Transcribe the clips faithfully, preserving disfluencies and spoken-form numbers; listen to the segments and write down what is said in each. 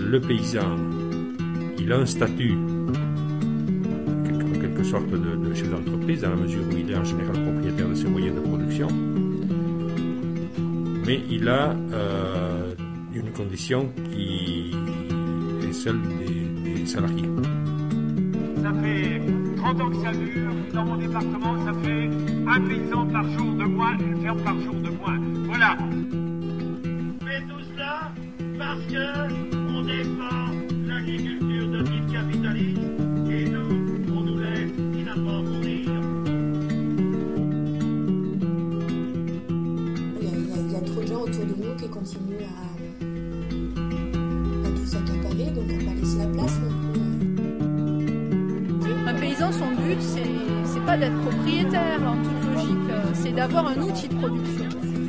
le paysan, il a un statut, en quelque sorte, de, de chef d'entreprise, dans la mesure où il est en général propriétaire de ses moyens de production, mais il a euh, une condition qui est celle des, des salariés. Ça fait trente ans que ça dure, dans mon département, ça fait un paysan par jour de moins, une ferme par jour de moins. Voilà. Mais tout cela parce que on défend l'agriculture de type capitaliste et nous, on nous laisse finalement mourir. Il y, a, il y a trop de gens autour de nous qui continuent à, à tout s'accaparer, donc à pas laisser la place non plus. Un paysan, son but, c'est, c'est pas d'être propriétaire en toute logique, c'est d'avoir un outil de production.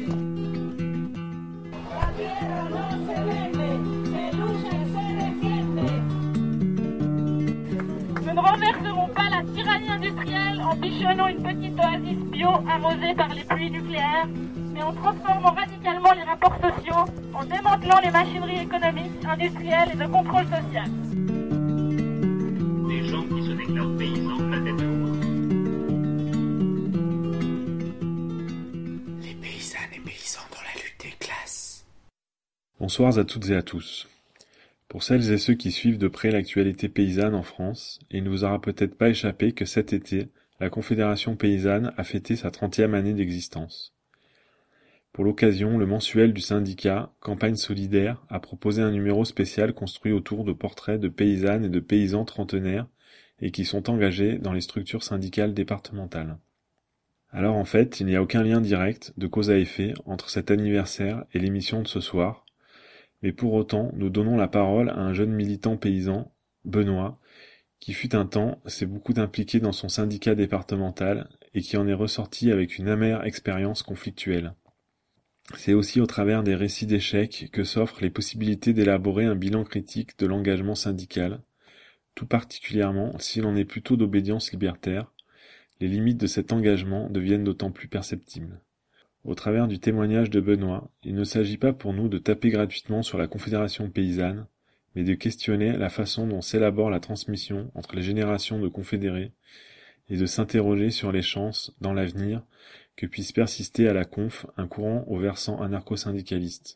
Nous ne renverserons pas la tyrannie industrielle en bichonnant une petite oasis bio arrosée par les pluies nucléaires, mais en transformant radicalement les rapports sociaux, en démantelant les machineries économiques, industrielles et de contrôle social. Des gens qui se déclarent paysans, la tête haute. Les paysannes et paysans dans la lutte des classes. Bonsoir à toutes et à tous. Pour celles et ceux qui suivent de près l'actualité paysanne en France, il ne vous aura peut-être pas échappé que cet été, la Confédération paysanne a fêté sa trentième année d'existence. Pour l'occasion, le mensuel du syndicat, Campagne solidaire, a proposé un numéro spécial construit autour de portraits de paysannes et de paysans trentenaires et qui sont engagés dans les structures syndicales départementales. Alors en fait, il n'y a aucun lien direct, de cause à effet, entre cet anniversaire et l'émission de ce soir, mais pour autant, nous donnons la parole à un jeune militant paysan, Benoît, qui fut un temps s'est beaucoup impliqué dans son syndicat départemental et qui en est ressorti avec une amère expérience conflictuelle. C'est aussi au travers des récits d'échecs que s'offrent les possibilités d'élaborer un bilan critique de l'engagement syndical, tout particulièrement si l'on est plutôt d'obédience libertaire, les limites de cet engagement deviennent d'autant plus perceptibles. Au travers du témoignage de Benoît, il ne s'agit pas pour nous de taper gratuitement sur la Confédération paysanne, mais de questionner la façon dont s'élabore la transmission entre les générations de confédérés et de s'interroger sur les chances, dans l'avenir, que puisse persister à la conf un courant au versant anarcho-syndicaliste.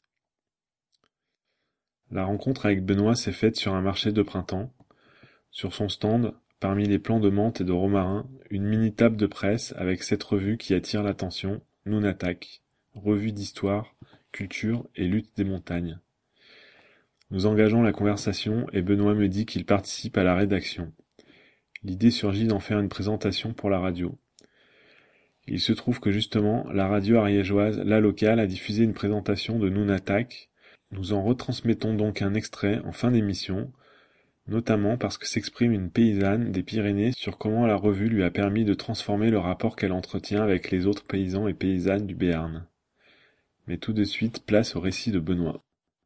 La rencontre avec Benoît s'est faite sur un marché de printemps. Sur son stand, parmi les plants de menthe et de romarin, une mini-table de presse avec cette revue qui attire l'attention, Nunatak, revue d'histoire, culture et lutte des montagnes. Nous engageons la conversation et Benoît me dit qu'il participe à la rédaction. L'idée surgit d'en faire une présentation pour la radio. Il se trouve que justement, la radio ariégeoise La Locale a diffusé une présentation de Nunatak. Nous en retransmettons donc un extrait en fin d'émission, notamment parce que s'exprime une paysanne des Pyrénées sur comment la revue lui a permis de transformer le rapport qu'elle entretient avec les autres paysans et paysannes du Béarn. Mais tout de suite, place au récit de Benoît.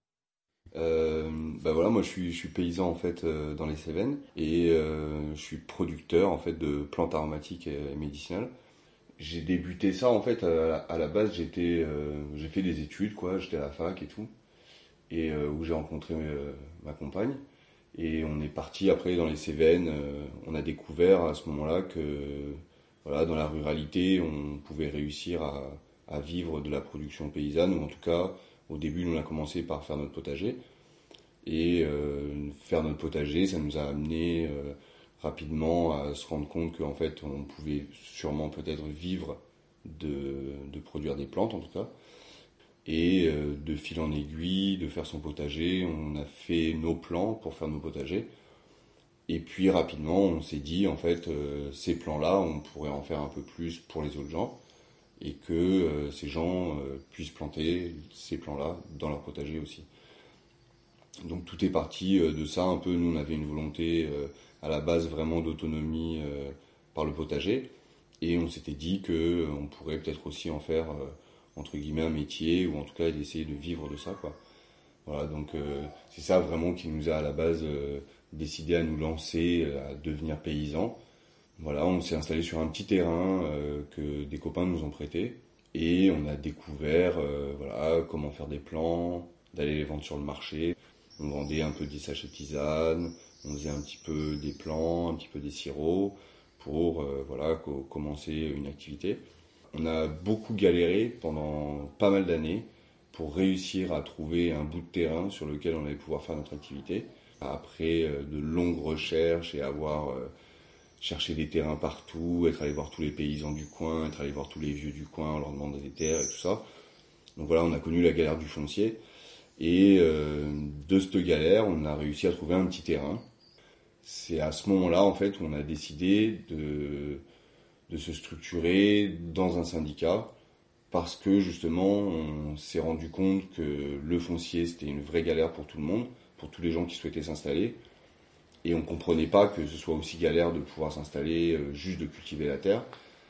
Euh, bah voilà, moi je suis, je suis paysan en fait euh, dans les Cévennes et euh, je suis producteur en fait de plantes aromatiques et, et médicinales. J'ai débuté ça en fait à, à la base, j'étais, euh, j'ai fait des études quoi, j'étais à la fac et tout, et euh, où j'ai rencontré euh, ma compagne. Et on est parti après dans les Cévennes, euh, on a découvert à ce moment-là que voilà, dans la ruralité, on pouvait réussir à, à vivre de la production paysanne, ou en tout cas, au début, on a commencé par faire notre potager. Et euh, faire notre potager, ça nous a amené euh, rapidement à se rendre compte qu'en fait, on pouvait sûrement peut-être vivre de, de produire des plantes, en tout cas. Et euh, de fil en aiguille, de faire son potager, on a fait nos plans pour faire nos potagers. Et puis rapidement, on s'est dit, en fait, euh, ces plans-là, on pourrait en faire un peu plus pour les autres gens, et que euh, ces gens euh, puissent planter ces plans-là dans leur potager aussi. Donc tout est parti euh, de ça un peu. Nous, on avait une volonté euh, à la base vraiment d'autonomie euh, par le potager, et on s'était dit que euh, on pourrait peut-être aussi en faire... Euh, entre guillemets un métier, ou en tout cas d'essayer de vivre de ça quoi. Voilà, donc euh, c'est ça vraiment qui nous a à la base euh, décidé à nous lancer, euh, à devenir paysans. Voilà, on s'est installé sur un petit terrain euh, que des copains nous ont prêté, et on a découvert euh, voilà, comment faire des plants, d'aller les vendre sur le marché. On vendait un peu des sachets de tisane, on faisait un petit peu des plants, un petit peu des sirops pour euh, voilà, co- commencer une activité. On a beaucoup galéré pendant pas mal d'années pour réussir à trouver un bout de terrain sur lequel on allait pouvoir faire notre activité. Après euh, de longues recherches et avoir euh, cherché des terrains partout, être allé voir tous les paysans du coin, être allé voir tous les vieux du coin, on leur demandait des terres et tout ça. Donc voilà, on a connu la galère du foncier. Et euh, de cette galère, on a réussi à trouver un petit terrain. C'est à ce moment-là, en fait, où on a décidé de, de se structurer dans un syndicat parce que, justement, on s'est rendu compte que le foncier, c'était une vraie galère pour tout le monde, pour tous les gens qui souhaitaient s'installer. Et on ne comprenait pas que ce soit aussi galère de pouvoir s'installer, euh, juste de cultiver la terre.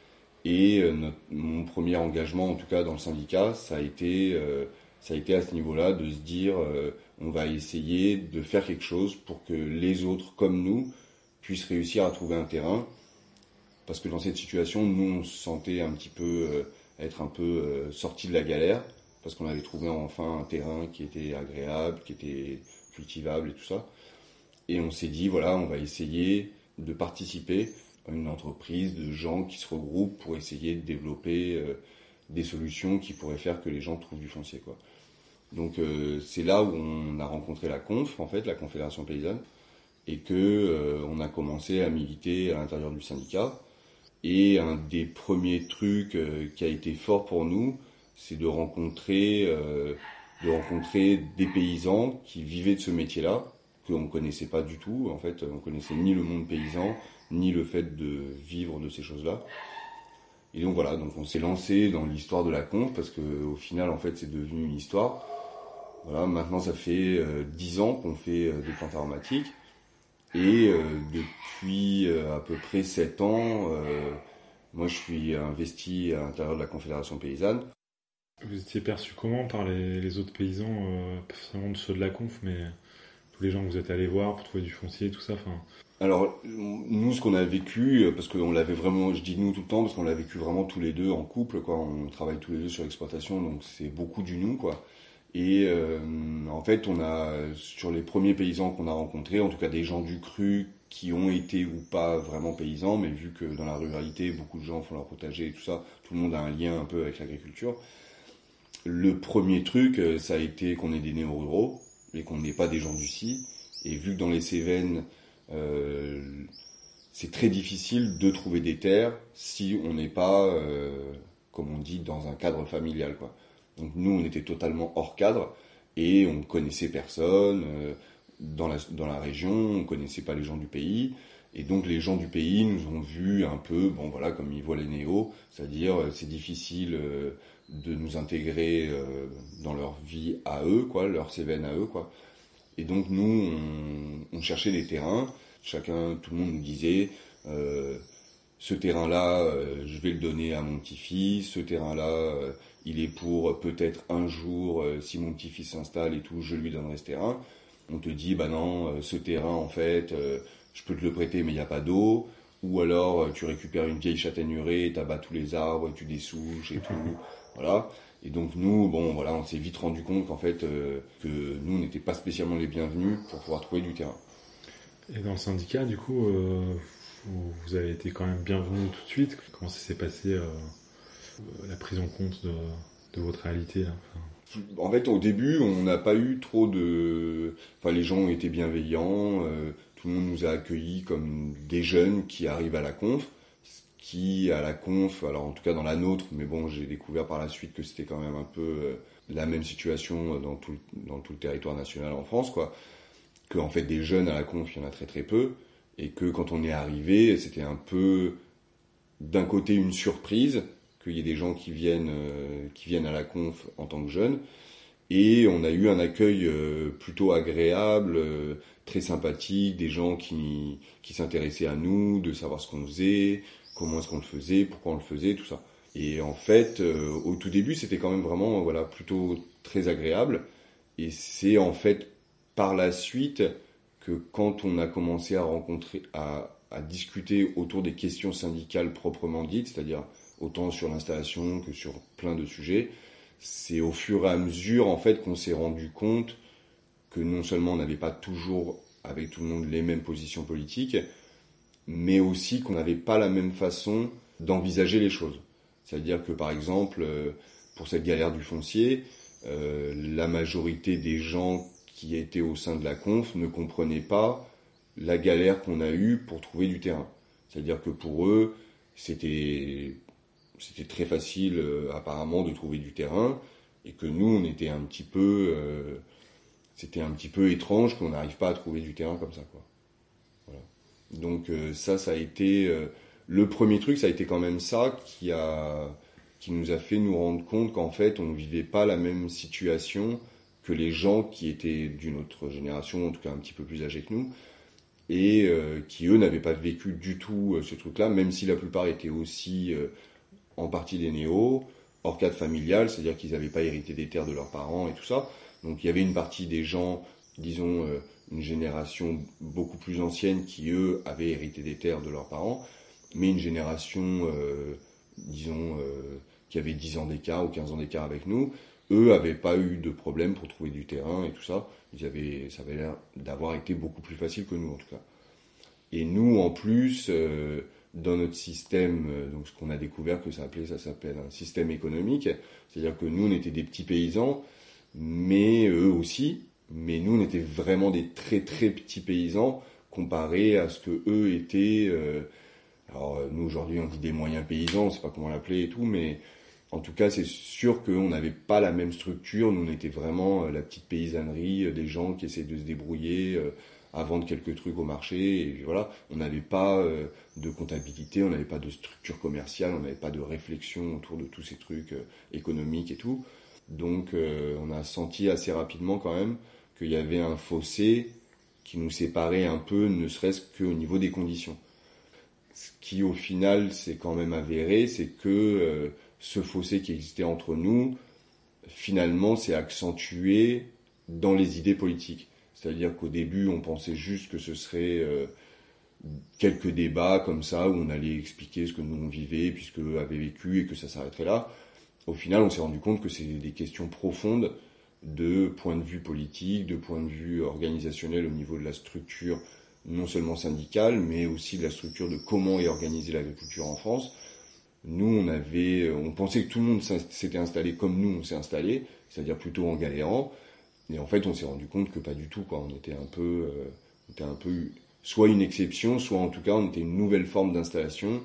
Et euh, notre, mon premier engagement, en tout cas dans le syndicat, ça a été, euh, ça a été à ce niveau-là de se dire euh, on va essayer de faire quelque chose pour que les autres, comme nous, puissent réussir à trouver un terrain. Parce que dans cette situation, nous, on se sentait un petit peu, euh, être un peu euh, sortis de la galère, parce qu'on avait trouvé enfin un terrain qui était agréable, qui était cultivable et tout ça. Et on s'est dit, voilà, on va essayer de participer à une entreprise de gens qui se regroupent pour essayer de développer euh, des solutions qui pourraient faire que les gens trouvent du foncier, quoi. Donc euh, c'est là où on a rencontré la Conf, en fait, la Confédération Paysanne, et que euh, on a commencé à militer à l'intérieur du syndicat. Et un des premiers trucs euh, qui a été fort pour nous, c'est de rencontrer, euh, de rencontrer des paysans qui vivaient de ce métier-là, qu'on ne connaissait pas du tout. En fait, on connaissait ni le monde paysan, ni le fait de vivre de ces choses-là. Et donc voilà, donc on s'est lancé dans l'histoire de la Conf, parce qu'au final, en fait, c'est devenu une histoire. Voilà, maintenant, ça fait euh, dix ans qu'on fait euh, des plantes aromatiques. Et euh, depuis euh, à peu près sept ans, euh, moi, je suis investi à l'intérieur de la Confédération Paysanne. Vous étiez perçu comment par les, les autres paysans, euh, pas forcément ceux de la Conf, mais tous les gens que vous êtes allés voir pour trouver du foncier et tout ça, enfin... Alors, nous, ce qu'on a vécu, parce qu'on l'avait vraiment, je dis nous tout le temps, parce qu'on l'a vécu vraiment tous les deux en couple, quoi. On travaille tous les deux sur l'exploitation, donc c'est beaucoup du nous, quoi. Et euh, en fait, on a, sur les premiers paysans qu'on a rencontrés, en tout cas des gens du cru qui ont été ou pas vraiment paysans, mais vu que dans la ruralité, beaucoup de gens font leur potager et tout ça, tout le monde a un lien un peu avec l'agriculture. Le premier truc, ça a été qu'on est des néo-ruraux, et qu'on n'est pas des gens d'ici. Et vu que dans les Cévennes, euh, c'est très difficile de trouver des terres si on n'est pas, euh, comme on dit, dans un cadre familial, quoi. Donc nous, on était totalement hors cadre et on connaissait personne euh, dans la dans la région, on connaissait pas les gens du pays. Et donc les gens du pays nous ont vus un peu, bon voilà, comme ils voient les néos, c'est-à-dire euh, c'est difficile euh, de nous intégrer euh, dans leur vie à eux, quoi, leur Cévennes à eux, quoi. Et donc nous, on, on cherchait des terrains. Chacun, tout le monde nous disait, euh, ce terrain-là, euh, je vais le donner à mon petit-fils. Ce terrain-là, euh, il est pour peut-être un jour, euh, si mon petit-fils s'installe et tout, je lui donnerai ce terrain. On te dit, bah non, euh, ce terrain, en fait, euh, je peux te le prêter, mais il n'y a pas d'eau. Ou alors, euh, tu récupères une vieille châtaigneraie, tu abats tous les arbres, tu dessouches et tout. Voilà. Et donc nous, bon, voilà, on s'est vite rendu compte qu'en fait, euh, que nous, on n'était pas spécialement les bienvenus pour pouvoir trouver du terrain. Et dans le syndicat, du coup, euh, vous, vous avez été quand même bienvenus tout de suite. Comment ça s'est passé, euh, la prise en compte de, de votre réalité, là, enfin... En fait, au début, on n'a pas eu trop de... Enfin, les gens ont été bienveillants, euh, tout le monde nous a accueillis comme des jeunes qui arrivent à la Conf, qui, à la Conf, alors en tout cas dans la nôtre, mais bon, j'ai découvert par la suite que c'était quand même un peu euh, la même situation dans tout, dans tout le territoire national en France, quoi. Que, en fait, des jeunes à la Conf, il y en a très très peu, et que quand on est arrivé, c'était un peu, d'un côté, une surprise, qu'il y ait des gens qui viennent, euh, qui viennent à la Conf en tant que jeunes, et on a eu un accueil euh, plutôt agréable, euh, très sympathique, des gens qui, qui s'intéressaient à nous, de savoir ce qu'on faisait, comment est-ce qu'on le faisait, pourquoi on le faisait, tout ça. Et en fait, euh, au tout début, c'était quand même vraiment, voilà, plutôt très agréable, et c'est en fait par la suite que quand on a commencé à rencontrer, à, à discuter autour des questions syndicales proprement dites, c'est-à-dire autant sur l'installation que sur plein de sujets, c'est au fur et à mesure en fait qu'on s'est rendu compte que non seulement on n'avait pas toujours avec tout le monde les mêmes positions politiques, mais aussi qu'on n'avait pas la même façon d'envisager les choses. C'est-à-dire que par exemple, pour cette galère du foncier, euh, la majorité des gens qui étaient au sein de la conf ne comprenaient pas la galère qu'on a eue pour trouver du terrain. C'est-à-dire que pour eux, c'était, c'était très facile euh, apparemment de trouver du terrain, et que nous, on était un petit peu, euh, c'était un petit peu étrange qu'on n'arrive pas à trouver du terrain comme ça, quoi. Voilà. Donc euh, ça, ça a été euh, le premier truc, ça a été quand même ça qui a, qui nous a fait nous rendre compte qu'en fait, on vivait pas la même situation que les gens qui étaient d'une autre génération, en tout cas un petit peu plus âgés que nous, et euh, qui, eux, n'avaient pas vécu du tout euh, ce truc-là, même si la plupart étaient aussi euh, en partie des néos, hors cadre familial, c'est-à-dire qu'ils n'avaient pas hérité des terres de leurs parents et tout ça. Donc il y avait une partie des gens, disons, euh, une génération beaucoup plus ancienne qui, eux, avaient hérité des terres de leurs parents, mais une génération, euh, disons, euh, qui avait dix ans d'écart ou quinze ans d'écart avec nous, eux n'avaient pas eu de problème pour trouver du terrain et tout ça. Ils avaient, ça avait l'air d'avoir été beaucoup plus facile que nous, en tout cas. Et nous, en plus, euh, dans notre système, euh, donc ce qu'on a découvert que ça appelait, ça s'appelle un système économique, c'est-à-dire que nous, on était des petits paysans, mais eux aussi, mais nous, on était vraiment des très très petits paysans comparés à ce que eux étaient. Euh, alors nous, aujourd'hui, on dit des moyens paysans, on ne sait pas comment l'appeler et tout, mais en tout cas, c'est sûr qu'on n'avait pas la même structure. Nous, on était vraiment euh, la petite paysannerie, euh, des gens qui essaient de se débrouiller euh, à vendre quelques trucs au marché. Et voilà, on n'avait pas euh, de comptabilité, on n'avait pas de structure commerciale, on n'avait pas de réflexion autour de tous ces trucs euh, économiques et tout. Donc, euh, on a senti assez rapidement quand même qu'il y avait un fossé qui nous séparait un peu, ne serait-ce qu'au niveau des conditions. Ce qui, au final, s'est quand même avéré, c'est que euh, ce fossé qui existait entre nous, finalement, s'est accentué dans les idées politiques. C'est-à-dire qu'au début, on pensait juste que ce serait euh, quelques débats comme ça, où on allait expliquer ce que nous on vivait, puisque eux avaient vécu, et que ça s'arrêterait là. Au final, on s'est rendu compte que c'est des questions profondes de point de vue politique, de point de vue organisationnel au niveau de la structure, non seulement syndicale, mais aussi de la structure de comment est organisée l'agriculture en France. Nous, on avait, on pensait que tout le monde s'était installé comme nous, on s'est installé, c'est-à-dire plutôt en galérant. Et en fait, on s'est rendu compte que pas du tout, quoi. On était un peu, euh, on était un peu, soit une exception, soit en tout cas, on était une nouvelle forme d'installation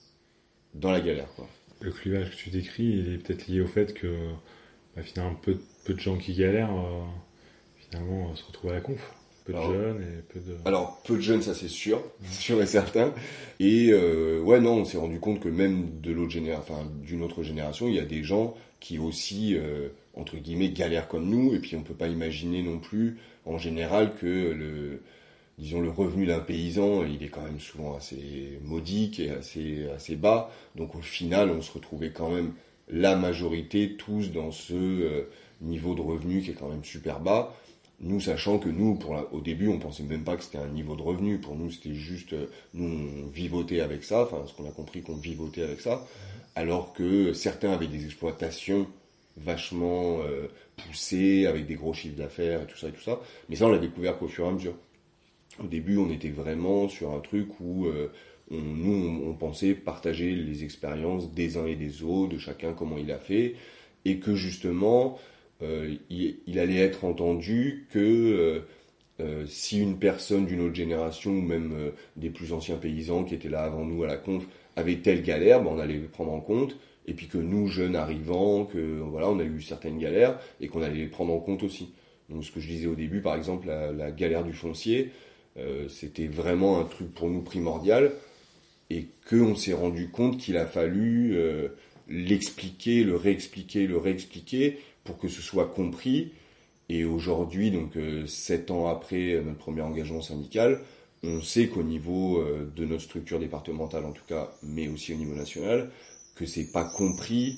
dans la galère, quoi. Le clivage que tu décris, il est peut-être lié au fait que, bah, finalement, peu, peu de gens qui galèrent, euh, finalement, se retrouvent à la conf. Peu de alors, jeunes et peu de... Alors, peu de jeunes, ça c'est sûr, mmh. sûr et certain. Et euh, ouais, non, on s'est rendu compte que même de l'autre génération, enfin, d'une autre génération, il y a des gens qui aussi, euh, entre guillemets, galèrent comme nous. Et puis, on peut pas imaginer non plus, en général, que le, disons, le revenu d'un paysan, il est quand même souvent assez modique et assez, assez bas. Donc, au final, on se retrouvait quand même la majorité, tous dans ce euh, niveau de revenu qui est quand même super bas. Nous, sachant que nous, pour la, au début, on pensait même pas que c'était un niveau de revenu. Pour nous, c'était juste, euh, nous, on vivotait avec ça. Enfin, ce qu'on a compris qu'on vivotait avec ça. Alors que certains avaient des exploitations vachement euh, poussées, avec des gros chiffres d'affaires et tout ça et tout ça. Mais ça, on l'a découvert qu'au fur et à mesure. Au début, on était vraiment sur un truc où euh, on, nous, on, on pensait partager les expériences des uns et des autres, de chacun, comment il a fait. Et que justement... Euh, il, il allait être entendu que euh, euh, si une personne d'une autre génération ou même euh, des plus anciens paysans qui étaient là avant nous à la conf avaient telle galère, ben on allait les prendre en compte, et puis que nous, jeunes arrivants, que voilà, on a eu certaines galères et qu'on allait les prendre en compte aussi. Donc ce que je disais au début, par exemple, la, la galère du foncier, euh, c'était vraiment un truc pour nous primordial, et qu'on s'est rendu compte qu'il a fallu euh, l'expliquer, le réexpliquer, le réexpliquer, pour que ce soit compris. Et aujourd'hui, donc euh, sept ans après notre premier engagement syndical, on sait qu'au niveau euh, de notre structure départementale en tout cas, mais aussi au niveau national, que c'est pas compris,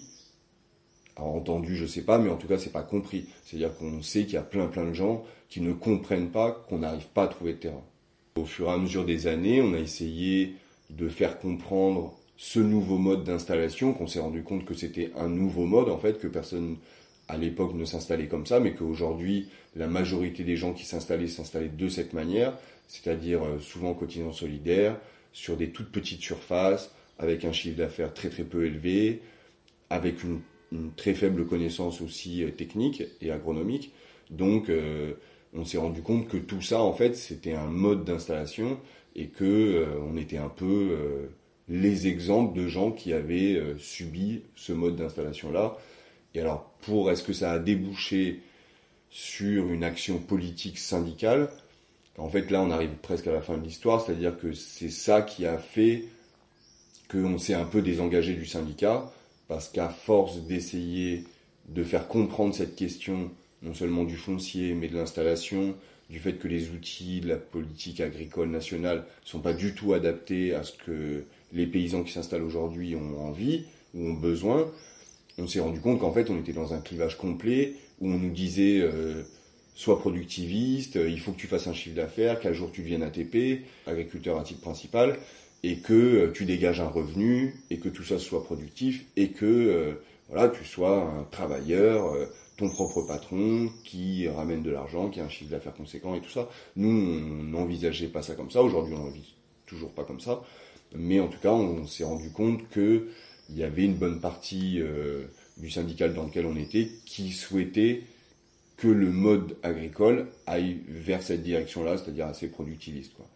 alors, entendu je sais pas, mais en tout cas c'est pas compris. C'est-à-dire qu'on sait qu'il y a plein plein de gens qui ne comprennent pas qu'on n'arrive pas à trouver de terrain. Au fur et à mesure des années, on a essayé de faire comprendre ce nouveau mode d'installation, qu'on s'est rendu compte que c'était un nouveau mode en fait, que personne à l'époque ne s'installaient comme ça, mais qu'aujourd'hui, la majorité des gens qui s'installaient s'installaient de cette manière, c'est-à-dire euh, souvent cotisant solidaire, sur des toutes petites surfaces, avec un chiffre d'affaires très très peu élevé, avec une, une très faible connaissance aussi euh, technique et agronomique. Donc, euh, on s'est rendu compte que tout ça, en fait, c'était un mode d'installation et que euh, on était un peu euh, les exemples de gens qui avaient euh, subi ce mode d'installation-là. Et alors, pour est-ce que ça a débouché sur une action politique syndicale ? En fait, là, on arrive presque à la fin de l'histoire, c'est-à-dire que c'est ça qui a fait qu'on s'est un peu désengagé du syndicat, parce qu'à force d'essayer de faire comprendre cette question, non seulement du foncier, mais de l'installation, du fait que les outils de la politique agricole nationale ne sont pas du tout adaptés à ce que les paysans qui s'installent aujourd'hui ont envie ou ont besoin, on s'est rendu compte qu'en fait, on était dans un clivage complet où on nous disait euh, sois productiviste, euh, il faut que tu fasses un chiffre d'affaires, qu'un jour tu deviennes A T P, agriculteur à titre principal, et que euh, tu dégages un revenu, et que tout ça soit productif, et que euh, voilà, tu sois un travailleur, euh, ton propre patron, qui ramène de l'argent, qui a un chiffre d'affaires conséquent et tout ça. Nous, on n'envisageait pas ça comme ça. Aujourd'hui, on n'envisage toujours pas comme ça. Mais en tout cas, on s'est rendu compte que il y avait une bonne partie euh, du syndical dans lequel on était qui souhaitait que le mode agricole aille vers cette direction-là, c'est-à-dire assez productiviste, quoi.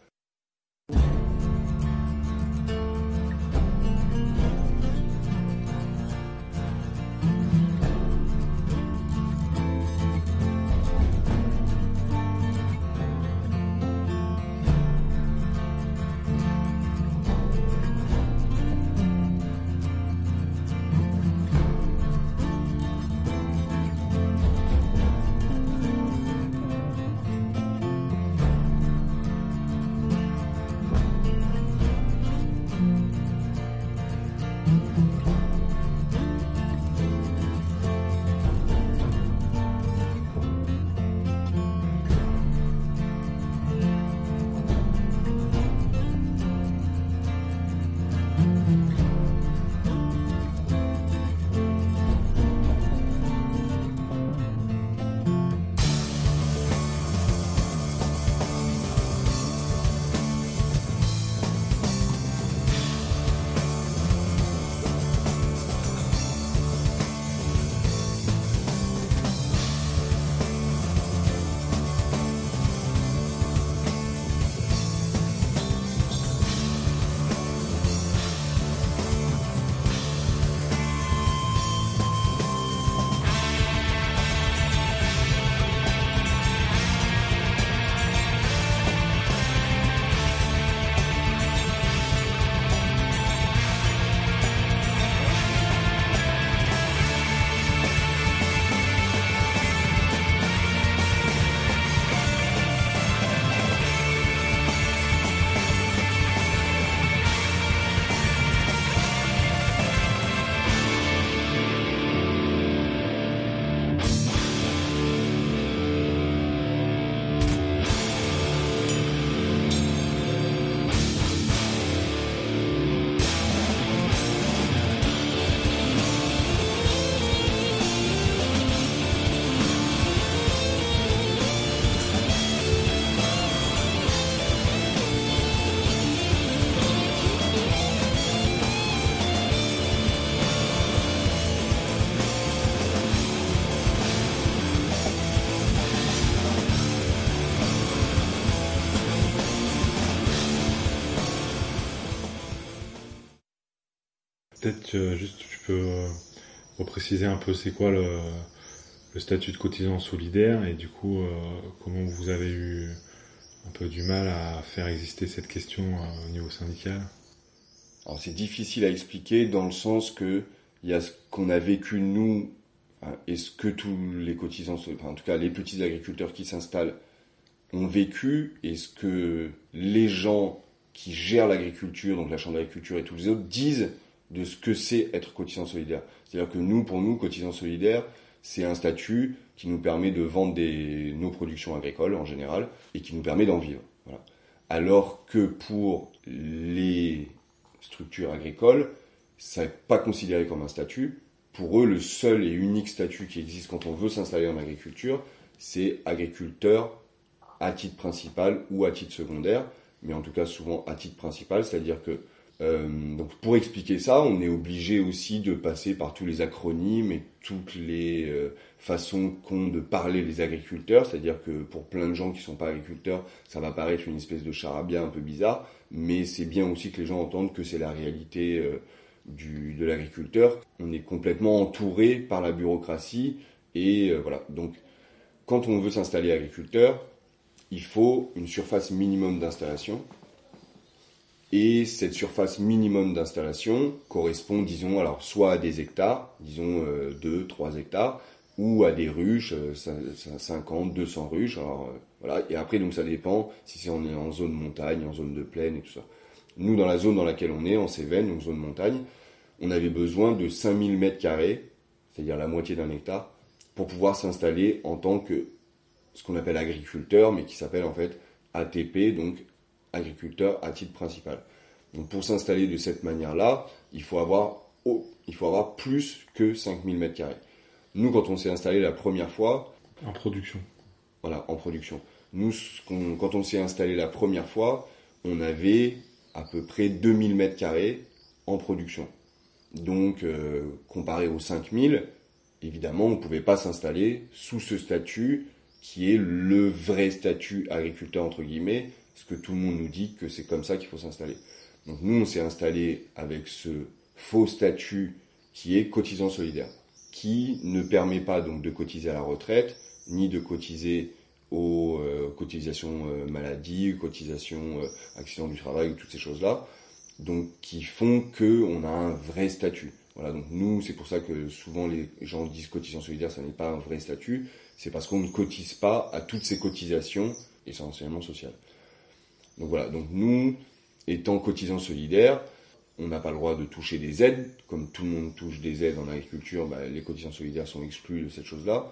Peut-être euh, juste tu peux euh, repréciser un peu c'est quoi le, le statut de cotisant solidaire et du coup euh, comment vous avez eu un peu du mal à faire exister cette question euh, au niveau syndical. Alors c'est difficile à expliquer dans le sens que il y a ce qu'on a vécu nous hein, et ce que tous les cotisants, enfin, en tout cas les petits agriculteurs qui s'installent ont vécu et ce que les gens qui gèrent l'agriculture, donc la chambre d'agriculture et tous les autres, disent de ce que c'est être cotisant solidaire. C'est-à-dire que nous, pour nous, cotisant solidaire, c'est un statut qui nous permet de vendre des, nos productions agricoles en général et qui nous permet d'en vivre. Voilà. Alors que pour les structures agricoles, ça n'est pas considéré comme un statut. pour eux, le seul et unique statut qui existe quand on veut s'installer en agriculture, c'est agriculteur à titre principal ou à titre secondaire, mais en tout cas souvent à titre principal, c'est-à-dire que euh, donc pour expliquer ça, on est obligé aussi de passer par tous les acronymes et toutes les euh, façons qu'ont de parler les agriculteurs, c'est-à-dire que pour plein de gens qui sont pas agriculteurs, ça va paraître une espèce de charabia un peu bizarre, mais c'est bien aussi que les gens entendent que c'est la réalité euh, du, de l'agriculteur. On est complètement entouré par la bureaucratie et euh, voilà. Donc quand on veut s'installer agriculteur, il faut une surface minimum d'installation. Et cette surface minimum d'installation correspond, disons, alors soit à des hectares, disons euh, deux, trois hectares, ou à des ruches, euh, cinquante, deux cents ruches. Alors, euh, voilà. Et après, donc, ça dépend si c'est on est en zone montagne, en zone de plaine et tout ça. Nous, dans la zone dans laquelle on est, en Cévennes, donc zone montagne, on avait besoin de cinq mille mètres carrés, c'est-à-dire la moitié d'un hectare, pour pouvoir s'installer en tant que ce qu'on appelle agriculteur, mais qui s'appelle en fait A T P, donc agriculteur à titre principal. Donc pour s'installer de cette manière-là, il faut avoir, oh, il faut avoir plus que cinq mille mètres carrés. Nous, quand on s'est installé la première fois... En production. Voilà, en production. Nous, quand on s'est installé la première fois, on avait à peu près deux mille mètres carrés en production. Donc, euh, comparé aux cinq mille, évidemment, on ne pouvait pas s'installer sous ce statut qui est le vrai statut agriculteur, entre guillemets, parce que tout le monde nous dit que c'est comme ça qu'il faut s'installer. Donc nous, on s'est installé avec ce faux statut qui est cotisant solidaire, qui ne permet pas donc de cotiser à la retraite, ni de cotiser aux euh, cotisations euh, maladie, cotisations euh, accidents du travail, ou toutes ces choses-là, donc qui font qu'on a un vrai statut. Voilà, donc nous, c'est pour ça que souvent les gens disent cotisant solidaire, ça n'est pas un vrai statut, c'est parce qu'on ne cotise pas à toutes ces cotisations, essentiellement sociales. Donc voilà, donc nous, étant cotisants solidaires, on n'a pas le droit de toucher des aides. Comme tout le monde touche des aides en agriculture, bah, les cotisants solidaires sont exclus de cette chose-là.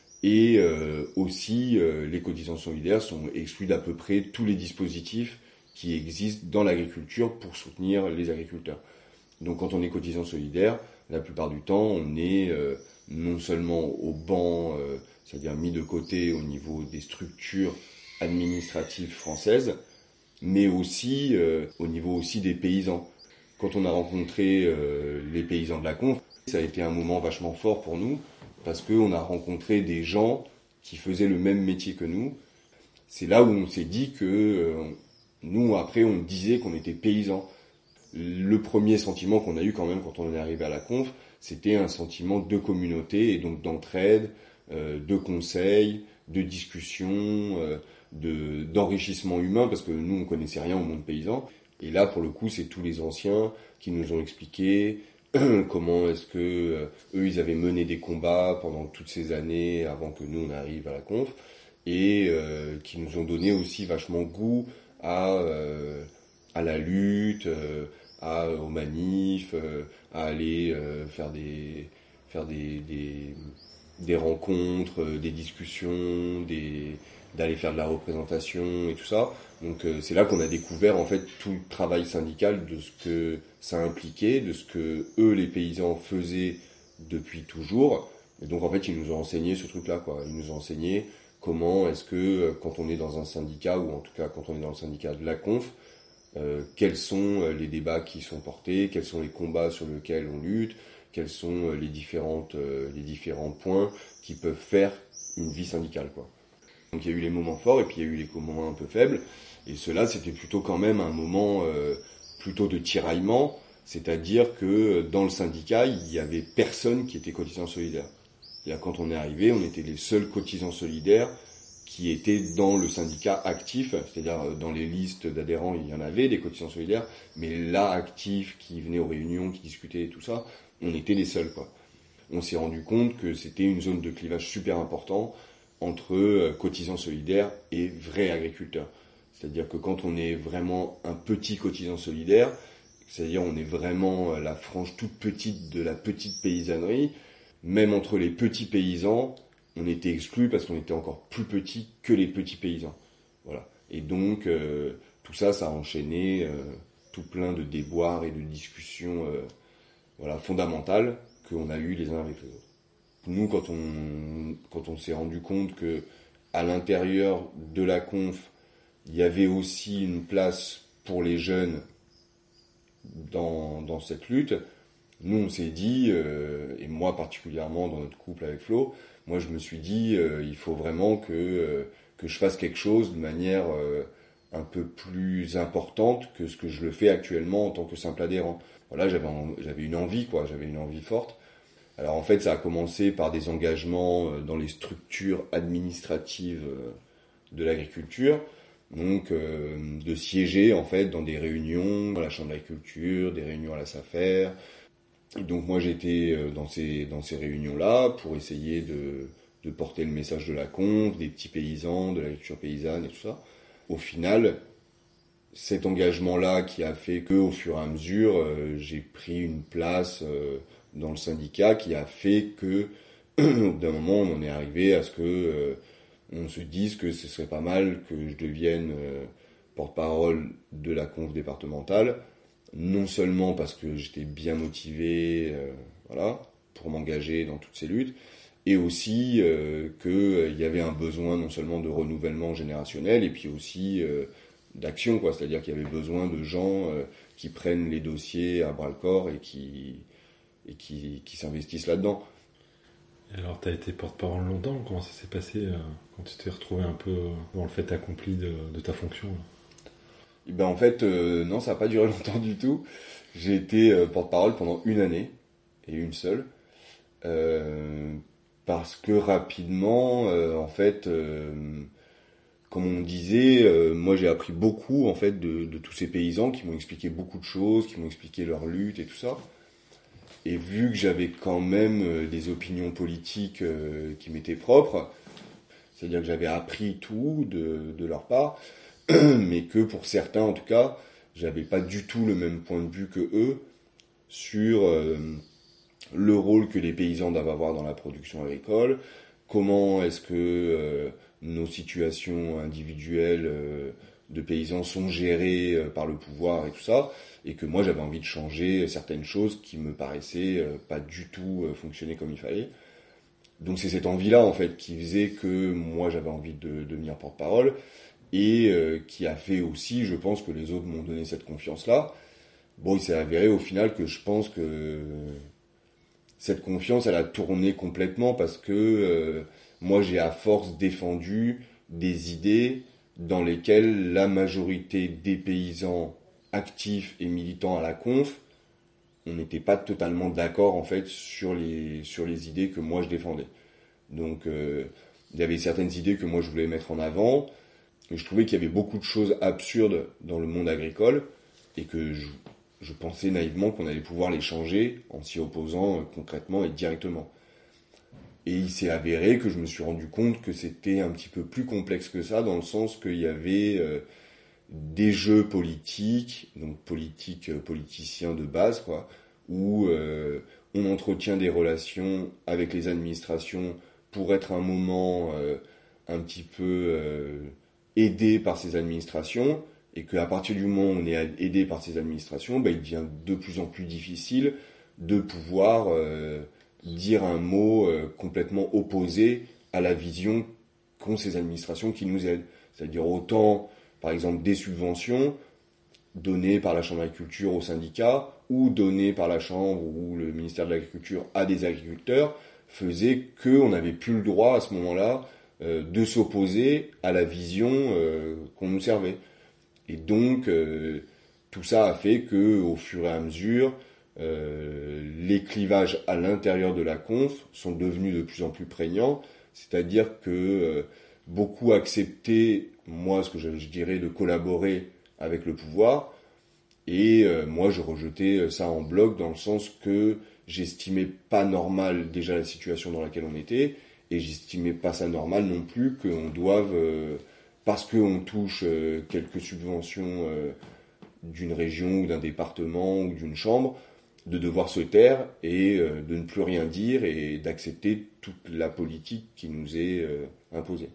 Et euh, aussi, euh, les cotisants solidaires sont exclus d'à peu près tous les dispositifs qui existent dans l'agriculture pour soutenir les agriculteurs. Donc quand on est cotisant solidaire, la plupart du temps, on est euh, non seulement au banc, euh, c'est-à-dire mis de côté au niveau des structures administratives françaises, mais aussi euh, au niveau aussi des paysans. Quand on a rencontré euh, les paysans de la Conf, ça a été un moment vachement fort pour nous, parce qu'on a rencontré des gens qui faisaient le même métier que nous. C'est là où on s'est dit que euh, nous, après, on disait qu'on était paysans. Le premier sentiment qu'on a eu quand même quand on est arrivé à la Conf, c'était un sentiment de communauté, et donc d'entraide, euh, de conseils, de discussion, euh, de, d'enrichissement humain, parce que nous, on connaissait rien au monde paysan. Et là, pour le coup, c'est tous les anciens qui nous ont expliqué comment est-ce que euh, eux, ils avaient mené des combats pendant toutes ces années avant que nous, on arrive à la Conf, et euh, qui nous ont donné aussi vachement goût à, euh, à la lutte, euh, à, aux manifs, euh, à aller euh, faire des, faire des, des, des rencontres, euh, des discussions, des... d'aller faire de la représentation et tout ça. Donc euh, c'est là qu'on a découvert en fait tout le travail syndical, de ce que ça impliquait, de ce que eux les paysans faisaient depuis toujours. Et donc en fait ils nous ont enseigné ce truc-là, quoi. Ils nous ont enseigné comment est-ce que quand on est dans un syndicat, ou en tout cas quand on est dans le syndicat de la Conf, euh, quels sont les débats qui sont portés, quels sont les combats sur lesquels on lutte, quels sont les différentes euh, les différents points qui peuvent faire une vie syndicale, quoi. Donc il y a eu les moments forts et puis il y a eu les moments un peu faibles. Et cela, c'était plutôt quand même un moment euh, plutôt de tiraillement, c'est-à-dire que dans le syndicat, il y avait personne qui était cotisant solidaire. Et là, quand on est arrivé, on était les seuls cotisants solidaires qui étaient dans le syndicat actif, c'est-à-dire dans les listes d'adhérents, il y en avait des cotisants solidaires, mais là, actifs, qui venaient aux réunions, qui discutaient et tout ça, on était les seuls, quoi. On s'est rendu compte que c'était une zone de clivage super important entre cotisants solidaires et vrais agriculteurs. C'est-à-dire que quand on est vraiment un petit cotisant solidaire, c'est-à-dire on est vraiment la frange toute petite de la petite paysannerie, même entre les petits paysans, on était exclus parce qu'on était encore plus petits que les petits paysans. Voilà. Et donc, euh, tout ça, ça a enchaîné euh, tout plein de déboires et de discussions euh, voilà, fondamentales qu'on a eu les uns avec les autres. Nous, quand on, quand on s'est rendu compte que à l'intérieur de la conf, il y avait aussi une place pour les jeunes dans, dans cette lutte, nous on s'est dit, euh, et moi particulièrement dans notre couple avec Flo, moi je me suis dit, euh, il faut vraiment que, euh, que je fasse quelque chose de manière euh, un peu plus importante que ce que je le fais actuellement en tant que simple adhérent. Voilà, j'avais, j'avais une envie, quoi, j'avais une envie forte. Alors en fait, ça a commencé par des engagements dans les structures administratives de l'agriculture, donc euh, de siéger en fait dans des réunions à la Chambre d'agriculture, des réunions à la SAFER. Et donc moi j'étais dans ces dans ces réunions-là pour essayer de de porter le message de la conf, des petits paysans, de l'agriculture paysanne et tout ça. Au final, cet engagement-là qui a fait que au fur et à mesure, euh, j'ai pris une place euh, dans le syndicat qui a fait que au bout d'un moment on en est arrivé à ce que euh, on se dise que ce serait pas mal que je devienne euh, porte-parole de la conf départementale, non seulement parce que j'étais bien motivé euh, voilà, pour m'engager dans toutes ces luttes, et aussi euh, qu'il euh, y avait un besoin non seulement de renouvellement générationnel, et puis aussi euh, d'action, quoi. C'est-à-dire qu'il y avait besoin de gens euh, qui prennent les dossiers à bras-le-corps et qui, et qui, qui s'investissent là-dedans. Et alors, tu as été porte-parole longtemps. Comment ça s'est passé euh, quand tu t'es retrouvé un peu dans le fait accompli de, de ta fonction là? Et ben, en fait, euh, non, ça n'a pas duré longtemps du tout. J'ai été euh, porte-parole pendant une année, et une seule. Euh, parce que rapidement, euh, en fait, euh, comme on disait, euh, moi j'ai appris beaucoup en fait de, de tous ces paysans qui m'ont expliqué beaucoup de choses, qui m'ont expliqué leur lutte et tout ça. Et vu que j'avais quand même euh, des opinions politiques euh, qui m'étaient propres, c'est-à-dire que j'avais appris tout de, de leur part, mais que pour certains en tout cas, j'avais pas du tout le même point de vue que eux sur euh, le rôle que les paysans doivent avoir dans la production agricole, comment est-ce que euh, nos situations individuelles euh, de paysans sont gérées euh, par le pouvoir et tout ça, et que moi j'avais envie de changer certaines choses qui me paraissaient euh, pas du tout euh, fonctionner comme il fallait. Donc c'est cette envie-là en fait qui faisait que moi j'avais envie de devenir porte-parole, et euh, qui a fait aussi, je pense, que les autres m'ont donné cette confiance-là. Bon, il s'est avéré au final que je pense que cette confiance, elle a tourné complètement parce que euh, moi, j'ai à force défendu des idées dans lesquelles la majorité des paysans actifs et militants à la conf, on n'était pas totalement d'accord en fait sur les sur les idées que moi je défendais. Donc, euh, il y avait certaines idées que moi je voulais mettre en avant, et je trouvais qu'il y avait beaucoup de choses absurdes dans le monde agricole, et que je Je pensais naïvement qu'on allait pouvoir les changer en s'y opposant concrètement et directement. Et il s'est avéré que je me suis rendu compte que c'était un petit peu plus complexe que ça, dans le sens qu'il y avait euh, des jeux politiques, donc politiques, euh, politiciens de base, quoi, où euh, on entretient des relations avec les administrations pour être un moment euh, un petit peu euh, aidé par ces administrations, et qu'à partir du moment où on est aidé par ces administrations, bah, il devient de plus en plus difficile de pouvoir euh, dire un mot euh, complètement opposé à la vision qu'ont ces administrations qui nous aident. C'est-à-dire autant, par exemple, des subventions données par la Chambre d'agriculture aux syndicats, ou données par la Chambre ou le ministère de l'Agriculture à des agriculteurs, faisaient qu'on n'avait plus le droit à ce moment-là euh, de s'opposer à la vision euh, qu'on nous servait. Et donc, euh, tout ça a fait que, au fur et à mesure, euh, les clivages à l'intérieur de la conf sont devenus de plus en plus prégnants. C'est-à-dire que euh, beaucoup acceptaient, moi, ce que je, je dirais, de collaborer avec le pouvoir. Et euh, moi, je rejetais ça en bloc, dans le sens que j'estimais pas normal déjà la situation dans laquelle on était, et j'estimais pas ça normal non plus qu'on doive... Euh, parce qu'on touche euh, quelques subventions euh, d'une région ou d'un département ou d'une chambre, de devoir se taire et euh, de ne plus rien dire et d'accepter toute la politique qui nous est euh, imposée.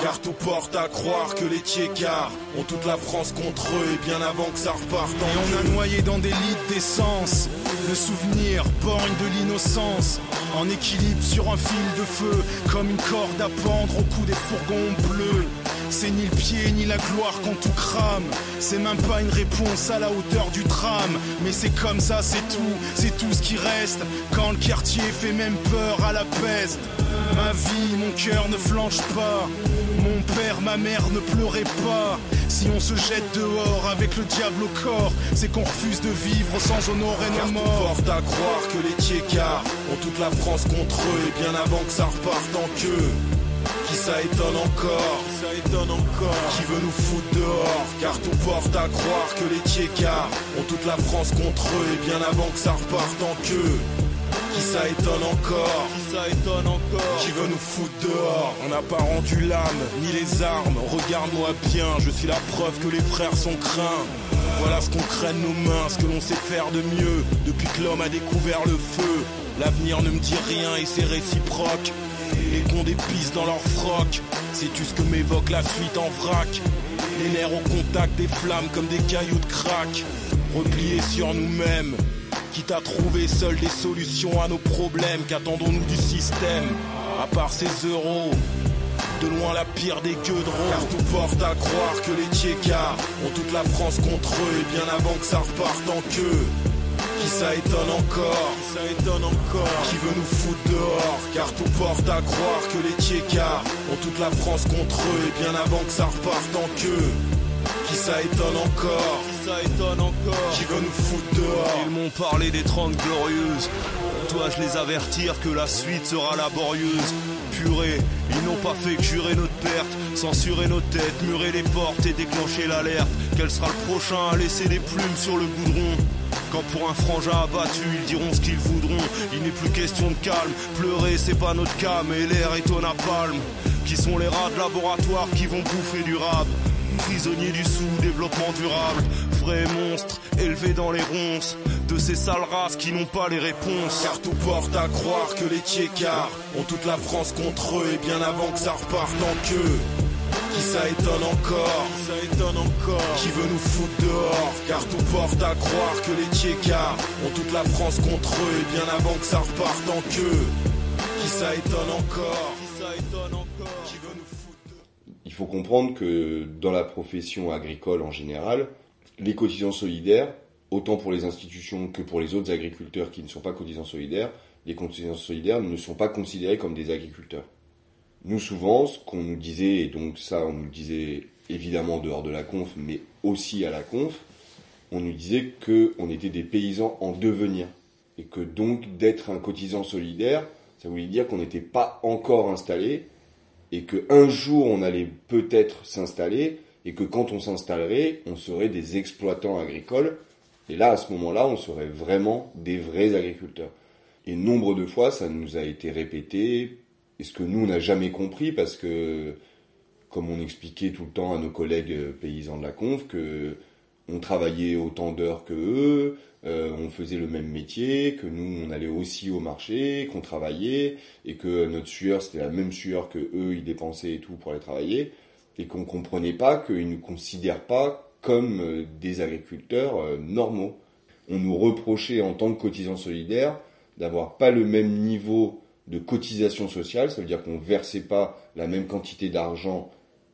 Car tout porte à croire que les Tchécards ont toute la France contre eux et bien avant que ça reparte en Et on a noyé dans des litres d'essence le souvenir borgne de l'innocence, en équilibre sur un fil de feu, comme une corde à pendre au cou des fourgons bleus. C'est ni le pied ni la gloire quand tout crame. C'est même pas une réponse à la hauteur du drame. Mais c'est comme ça, c'est tout, c'est tout ce qui reste. Quand le quartier fait même peur à la peste. Ma vie, mon cœur ne flanche pas. Mon père, ma mère ne pleurez pas. Si on se jette dehors avec le diable au corps, c'est qu'on refuse de vivre sans honorer nos morts. Car tout porte à croire que les Tchécards ont toute la France contre eux et bien avant que ça reparte en queue. Qui ça étonne encore, qui ça étonne encore, qui veut nous foutre dehors. Car tout porte à croire que les Tchécards ont toute la France contre eux et bien avant que ça reparte en queue. Qui ça étonne encore, qui ça étonne encore, qui veut nous foutre dehors. On n'a pas rendu l'âme, ni les armes, regarde-moi bien, je suis la preuve que les frères sont craints. Voilà ce qu'on craigne nos mains, ce que l'on sait faire de mieux, depuis que l'homme a découvert le feu. L'avenir ne me dit rien et c'est réciproque. Les cons déplissent dans leur froc, sais-tu ce que m'évoque la suite en vrac? Les nerfs au contact des flammes comme des cailloux de crack. Repliés sur nous-mêmes, quitte à trouver seuls des solutions à nos problèmes. Qu'attendons-nous du système, à part ces euros? De loin la pire des queues de rôle. Car tout porte à croire que les Tchécards ont toute la France contre eux et bien avant que ça reparte en queue. Qui ça étonne encore, qui ça étonne encore, qui veut nous foutre dehors. Car tout porte à croire que les Tchécards ont toute la France contre eux et bien avant que ça reparte en queue. Qui ça étonne encore, qui ça étonne encore, qui veut nous foutre dehors. Ils m'ont parlé des trente glorieuses, dois-je les avertir que la suite sera laborieuse? Purée, ils n'ont pas fait que jurer notre perte, censurer nos têtes, murer les portes et déclencher l'alerte. Quel sera le prochain à laisser des plumes sur le goudron? Quand pour un frangin abattu, ils diront ce qu'ils voudront. Il n'est plus question de calme, pleurer c'est pas notre cas, mais l'air est au napalm. Qui sont les rats de laboratoire qui vont bouffer du rap? Prisonniers du sous-développement durable, vrais monstres élevés dans les ronces de ces sales races qui n'ont pas les réponses. Car tout porte à croire que les Tchécards ont toute la France contre eux et bien avant que ça reparte en queue. Qui ça étonne encore, qui ça étonne encore, qui veut nous foutre dehors. Car tout porte à croire que les Tchécards ont toute la France contre eux et bien avant que ça reparte en queue. Qui ça étonne encore, qui ça étonne encore, qui veut nous foutre dehors. Il faut comprendre que dans la profession agricole en général, les cotisants solidaires, autant pour les institutions que pour les autres agriculteurs qui ne sont pas cotisants solidaires, les cotisants solidaires ne sont pas considérés comme des agriculteurs. Nous, souvent, ce qu'on nous disait, et donc ça, on nous le disait évidemment dehors de la conf, mais aussi à la conf, on nous disait qu'on était des paysans en devenir. Et que donc, d'être un cotisant solidaire, ça voulait dire qu'on n'était pas encore installé, et qu'un jour, on allait peut-être s'installer, et que quand on s'installerait, on serait des exploitants agricoles, et là, à ce moment-là, on serait vraiment des vrais agriculteurs. Et nombre de fois, ça nous a été répété, et ce que nous, on n'a jamais compris, parce que, comme on expliquait tout le temps à nos collègues paysans de la conf, que on travaillait autant d'heures que eux, euh, on faisait le même métier, que nous, on allait aussi au marché, qu'on travaillait, et que notre sueur, c'était la même sueur que eux, ils dépensaient et tout pour aller travailler, et qu'on comprenait pas qu'ils ne nous considèrent pas comme des agriculteurs euh, normaux. On nous reprochait, en tant que cotisants solidaires, d'avoir pas le même niveau de cotisation sociale, ça veut dire qu'on ne versait pas la même quantité d'argent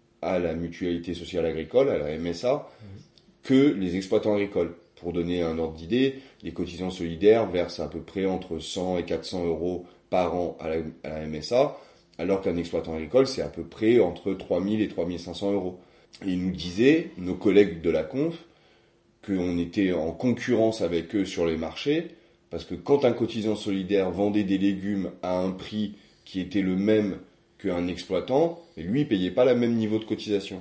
à la mutualité sociale agricole, à la M S A, que les exploitants agricoles. Pour donner un ordre d'idée, les cotisants solidaires versent à peu près entre cent et quatre cents euros par an à la, à la M S A, alors qu'un exploitant agricole, c'est à peu près entre trois mille et trois mille cinq cents euros. Et ils nous disaient, nos collègues de la conf, qu'on était en concurrence avec eux sur les marchés, parce que quand un cotisant solidaire vendait des légumes à un prix qui était le même qu'un exploitant, lui, il payait pas le même niveau de cotisation.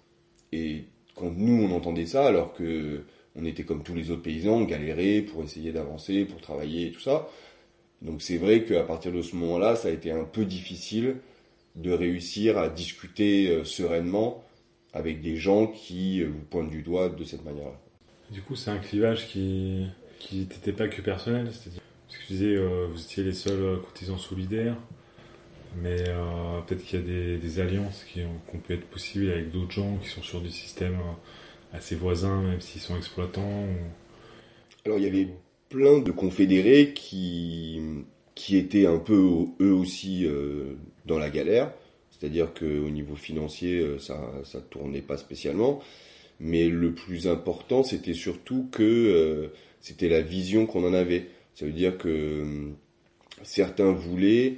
Et quand nous, on entendait ça, alors que on était comme tous les autres paysans, on galérait pour essayer d'avancer, pour travailler et tout ça. Donc c'est vrai qu'à partir de ce moment-là, ça a été un peu difficile de réussir à discuter euh, sereinement avec des gens qui euh, vous pointent du doigt de cette manière-là. Du coup, c'est un clivage qui qui n'était pas que personnel, c'est-à-dire, parce que tu disais, euh, vous étiez les seuls cotisants solidaires, mais euh, peut-être qu'il y a des, des alliances qui ont, qui ont pu être possibles avec d'autres gens qui sont sur des systèmes euh, assez voisins, même s'ils sont exploitants. Ou... Alors il y avait plein de confédérés qui, qui étaient un peu eux aussi euh, dans la galère, c'est-à-dire qu'au niveau financier ça ça tournait pas spécialement, mais le plus important c'était surtout que euh, c'était la vision qu'on en avait. Ça veut dire que euh, certains voulaient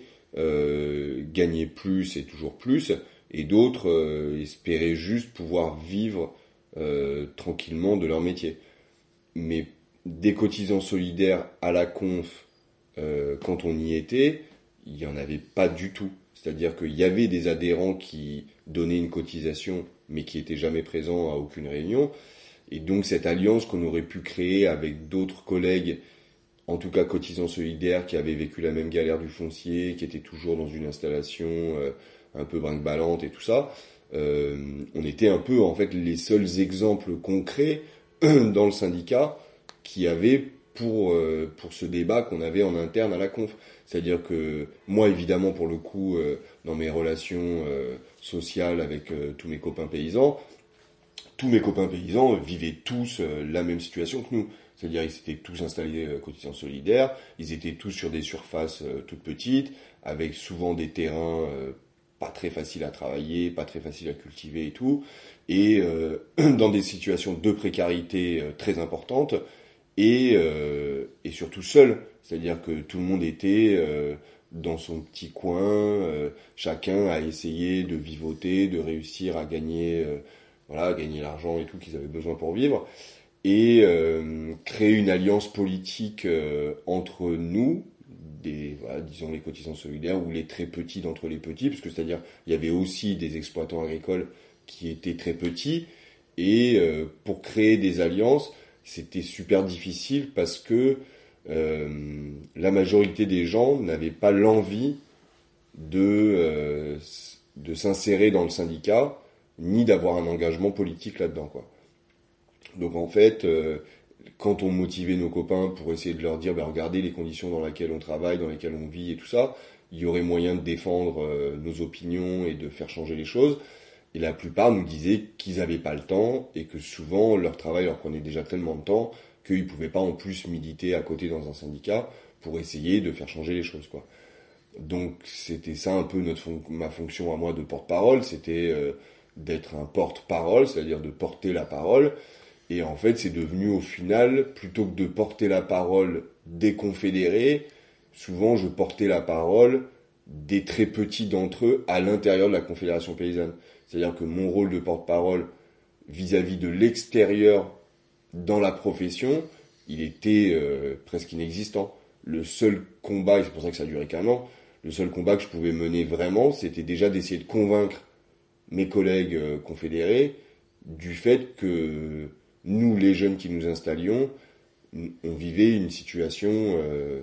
euh, gagner plus et toujours plus, et d'autres euh, espéraient juste pouvoir vivre euh, tranquillement de leur métier. Mais des cotisants solidaires à la conf, euh, quand on y était, il n'y en avait pas du tout. C'est-à-dire qu'il y avait des adhérents qui donnaient une cotisation, mais qui n'étaient jamais présents à aucune réunion. Et donc cette alliance qu'on aurait pu créer avec d'autres collègues, en tout cas cotisants solidaires, qui avaient vécu la même galère du foncier, qui étaient toujours dans une installation euh, un peu brinque-ballante et tout ça, euh, on était un peu en fait les seuls exemples concrets dans le syndicat qui avaient pour, euh, pour ce débat qu'on avait en interne à la conf. C'est-à-dire que moi, évidemment, pour le coup, euh, dans mes relations euh, sociales avec euh, tous mes copains paysans, tous mes copains paysans vivaient tous euh, la même situation que nous. C'est-à-dire ils étaient tous installés euh, cotisants solidaires, ils étaient tous sur des surfaces euh, toutes petites, avec souvent des terrains euh, pas très faciles à travailler, pas très faciles à cultiver et tout, et euh, dans des situations de précarité euh, très importantes, et, euh, et surtout seuls. C'est-à-dire que tout le monde était euh, dans son petit coin, euh, chacun a essayé de vivoter, de réussir à gagner, euh, voilà, à gagner l'argent et tout qu'ils avaient besoin pour vivre, et euh, créer une alliance politique euh, entre nous, des, voilà, disons les cotisants solidaires, ou les très petits d'entre les petits, parce que c'est-à-dire il y avait aussi des exploitants agricoles qui étaient très petits, et euh, pour créer des alliances, c'était super difficile parce que Euh, la majorité des gens n'avaient pas l'envie de, euh, de s'insérer dans le syndicat, ni d'avoir un engagement politique là-dedans, quoi. Donc en fait, euh, quand on motivait nos copains pour essayer de leur dire, ben, regardez les conditions dans lesquelles on travaille, dans lesquelles on vit et tout ça, il y aurait moyen de défendre euh, nos opinions et de faire changer les choses. Et la plupart nous disaient qu'ils n'avaient pas le temps et que souvent leur travail leur prenait déjà tellement de temps qu'ils ne pouvaient pas en plus militer à côté dans un syndicat pour essayer de faire changer les choses, quoi. Donc c'était ça un peu notre fon- ma fonction à moi de porte-parole, c'était euh, d'être un porte-parole, c'est-à-dire de porter la parole. Et en fait, c'est devenu au final, plutôt que de porter la parole des confédérés, souvent je portais la parole des très petits d'entre eux à l'intérieur de la Confédération paysanne. C'est-à-dire que mon rôle de porte-parole vis-à-vis de l'extérieur dans la profession, il était euh, presque inexistant. Le seul combat, et c'est pour ça que ça a duré qu'un an, le seul combat que je pouvais mener vraiment, c'était déjà d'essayer de convaincre mes collègues euh, confédérés du fait que nous, les jeunes qui nous installions, on vivait une situation euh,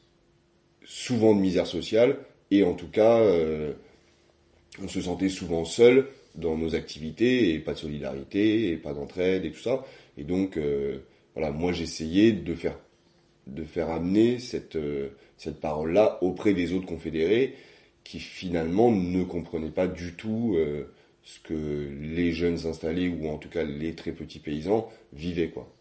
souvent de misère sociale, et en tout cas, euh, on se sentait souvent seul dans nos activités, et pas de solidarité, et pas d'entraide, et tout ça. Et donc, euh, voilà, moi j'essayais de faire, de faire amener cette, euh, cette parole-là auprès des autres confédérés qui finalement ne comprenaient pas du tout euh, ce que les jeunes installés, ou en tout cas les très petits paysans, vivaient, quoi.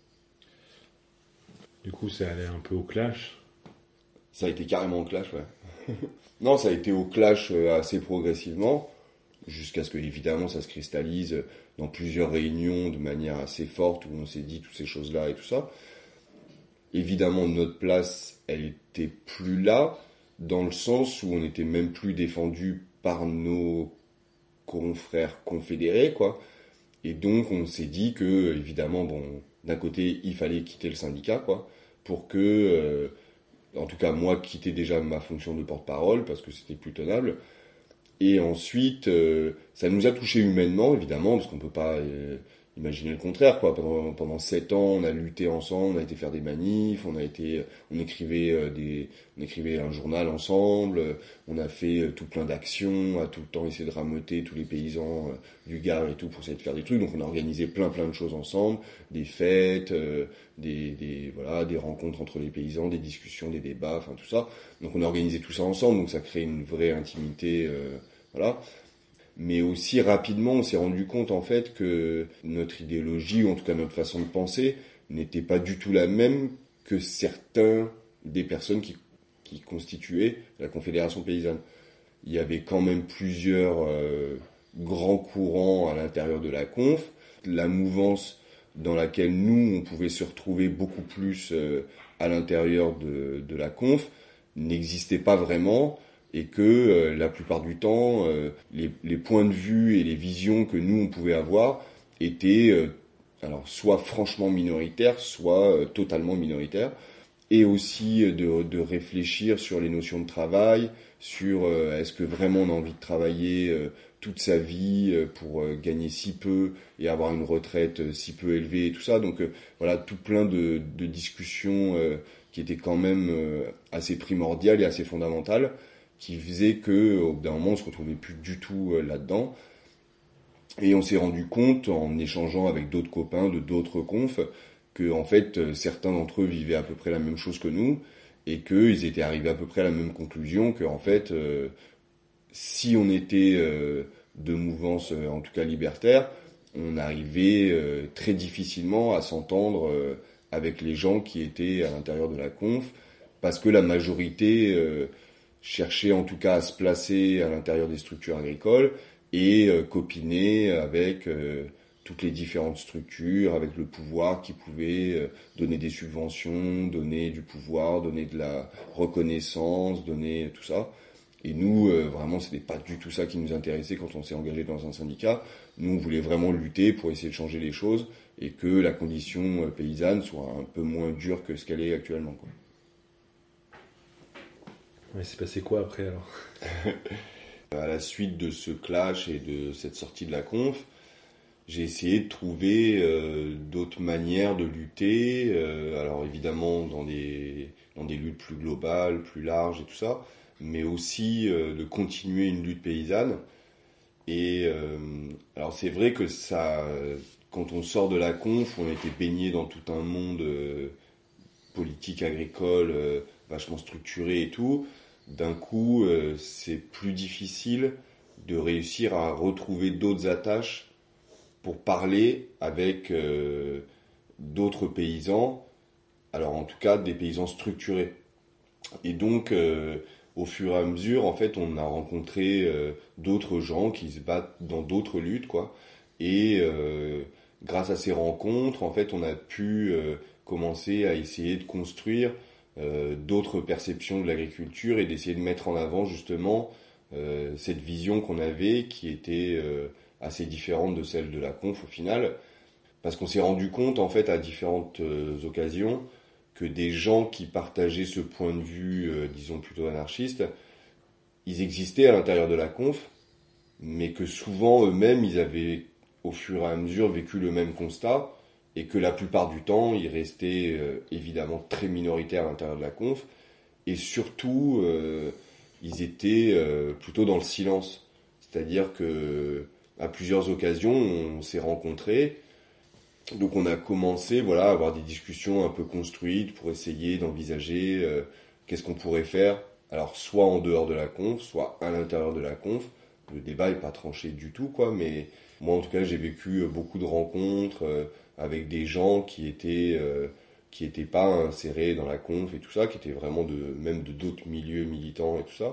Du coup, ça allait un peu au clash. Ça a été carrément au clash, ouais. Non, ça a été au clash assez progressivement, jusqu'à ce que, évidemment, ça se cristallise dans plusieurs réunions de manière assez forte, où on s'est dit toutes ces choses-là et tout ça. Évidemment, notre place, elle était plus là, dans le sens où on n'était même plus défendu par nos confrères confédérés, quoi. Et donc, on s'est dit que, évidemment, bon, d'un côté, il fallait quitter le syndicat, quoi, pour que, euh, en tout cas, moi, quitter déjà ma fonction de porte-parole, parce que c'était plus tenable. Et ensuite, euh, ça nous a touché humainement, évidemment, parce qu'on peut pas euh, imaginer le contraire, quoi. Pendant, pendant sept ans, on a lutté ensemble, on a été faire des manifs, on a été, on écrivait euh, des, on écrivait un journal ensemble, euh, on a fait euh, tout plein d'actions, à tout le temps essayer de rameuter tous les paysans euh, du Gard et tout pour essayer de faire des trucs. Donc on a organisé plein plein de choses ensemble, des fêtes, euh, des, des, voilà, des rencontres entre les paysans, des discussions, des débats, enfin tout ça. Donc on a organisé tout ça ensemble, donc ça crée une vraie intimité, euh, voilà. Mais aussi rapidement, on s'est rendu compte en fait que notre idéologie, ou en tout cas notre façon de penser, n'était pas du tout la même que certains des personnes qui, qui constituaient la Confédération paysanne. Il y avait quand même plusieurs euh, grands courants à l'intérieur de la conf. La mouvance dans laquelle nous, on pouvait se retrouver beaucoup plus euh, à l'intérieur de, de la conf n'existait pas vraiment. Et que euh, la plupart du temps, euh, les, les points de vue et les visions que nous, on pouvait avoir étaient euh, alors soit franchement minoritaires, soit euh, totalement minoritaires. Et aussi euh, de, de réfléchir sur les notions de travail, sur euh, est-ce que vraiment on a envie de travailler euh, toute sa vie euh, pour euh, gagner si peu et avoir une retraite euh, si peu élevée et tout ça. Donc euh, voilà, tout plein de, de discussions euh, qui étaient quand même euh, assez primordiales et assez fondamentales, qui faisait que au bout d'un moment on se retrouvait plus du tout euh, là-dedans. Et on s'est rendu compte en échangeant avec d'autres copains de d'autres confs que en fait euh, certains d'entre eux vivaient à peu près la même chose que nous et qu'ils étaient arrivés à peu près à la même conclusion que en fait euh, si on était euh, de mouvance euh, en tout cas libertaire, on arrivait euh, très difficilement à s'entendre euh, avec les gens qui étaient à l'intérieur de la conf parce que la majorité euh, chercher en tout cas à se placer à l'intérieur des structures agricoles et euh, copiner avec euh, toutes les différentes structures, avec le pouvoir qui pouvait euh, donner des subventions, donner du pouvoir, donner de la reconnaissance, donner tout ça. Et nous, euh, vraiment, c'était pas du tout ça qui nous intéressait quand on s'est engagé dans un syndicat. Nous, on voulait vraiment lutter pour essayer de changer les choses et que la condition euh, paysanne soit un peu moins dure que ce qu'elle est actuellement, quoi. Mais c'est passé quoi après alors? À la suite de ce clash et de cette sortie de la conf, j'ai essayé de trouver euh, d'autres manières de lutter. Euh, alors évidemment dans des dans des luttes plus globales, plus larges et tout ça, mais aussi euh, de continuer une lutte paysanne. Et euh, alors c'est vrai que ça, quand on sort de la conf, on était baigné dans tout un monde euh, politique agricole euh, vachement structuré et tout. D'un coup, euh, c'est plus difficile de réussir à retrouver d'autres attaches pour parler avec euh, d'autres paysans, alors en tout cas des paysans structurés. Et donc, euh, au fur et à mesure, en fait, on a rencontré euh, d'autres gens qui se battent dans d'autres luttes, quoi. Et euh, grâce à ces rencontres, en fait, on a pu euh, commencer à essayer de construire Euh, d'autres perceptions de l'agriculture et d'essayer de mettre en avant justement euh, cette vision qu'on avait qui était euh, assez différente de celle de la conf au final, parce qu'on s'est rendu compte en fait à différentes euh, occasions que des gens qui partageaient ce point de vue euh, disons plutôt anarchiste, ils existaient à l'intérieur de la conf, mais que souvent eux-mêmes ils avaient au fur et à mesure vécu le même constat, et que la plupart du temps, ils restaient euh, évidemment très minoritaires à l'intérieur de la conf, et surtout, euh, ils étaient euh, plutôt dans le silence. C'est-à-dire que à plusieurs occasions, on s'est rencontrés, donc on a commencé voilà, à avoir des discussions un peu construites pour essayer d'envisager euh, qu'est-ce qu'on pourrait faire, alors soit en dehors de la conf, soit à l'intérieur de la conf. Le débat n'est pas tranché du tout, quoi, mais moi en tout cas, j'ai vécu beaucoup de rencontres euh, avec des gens qui étaient euh, qui étaient pas insérés dans la conf et tout ça, qui étaient vraiment de même de d'autres milieux militants et tout ça.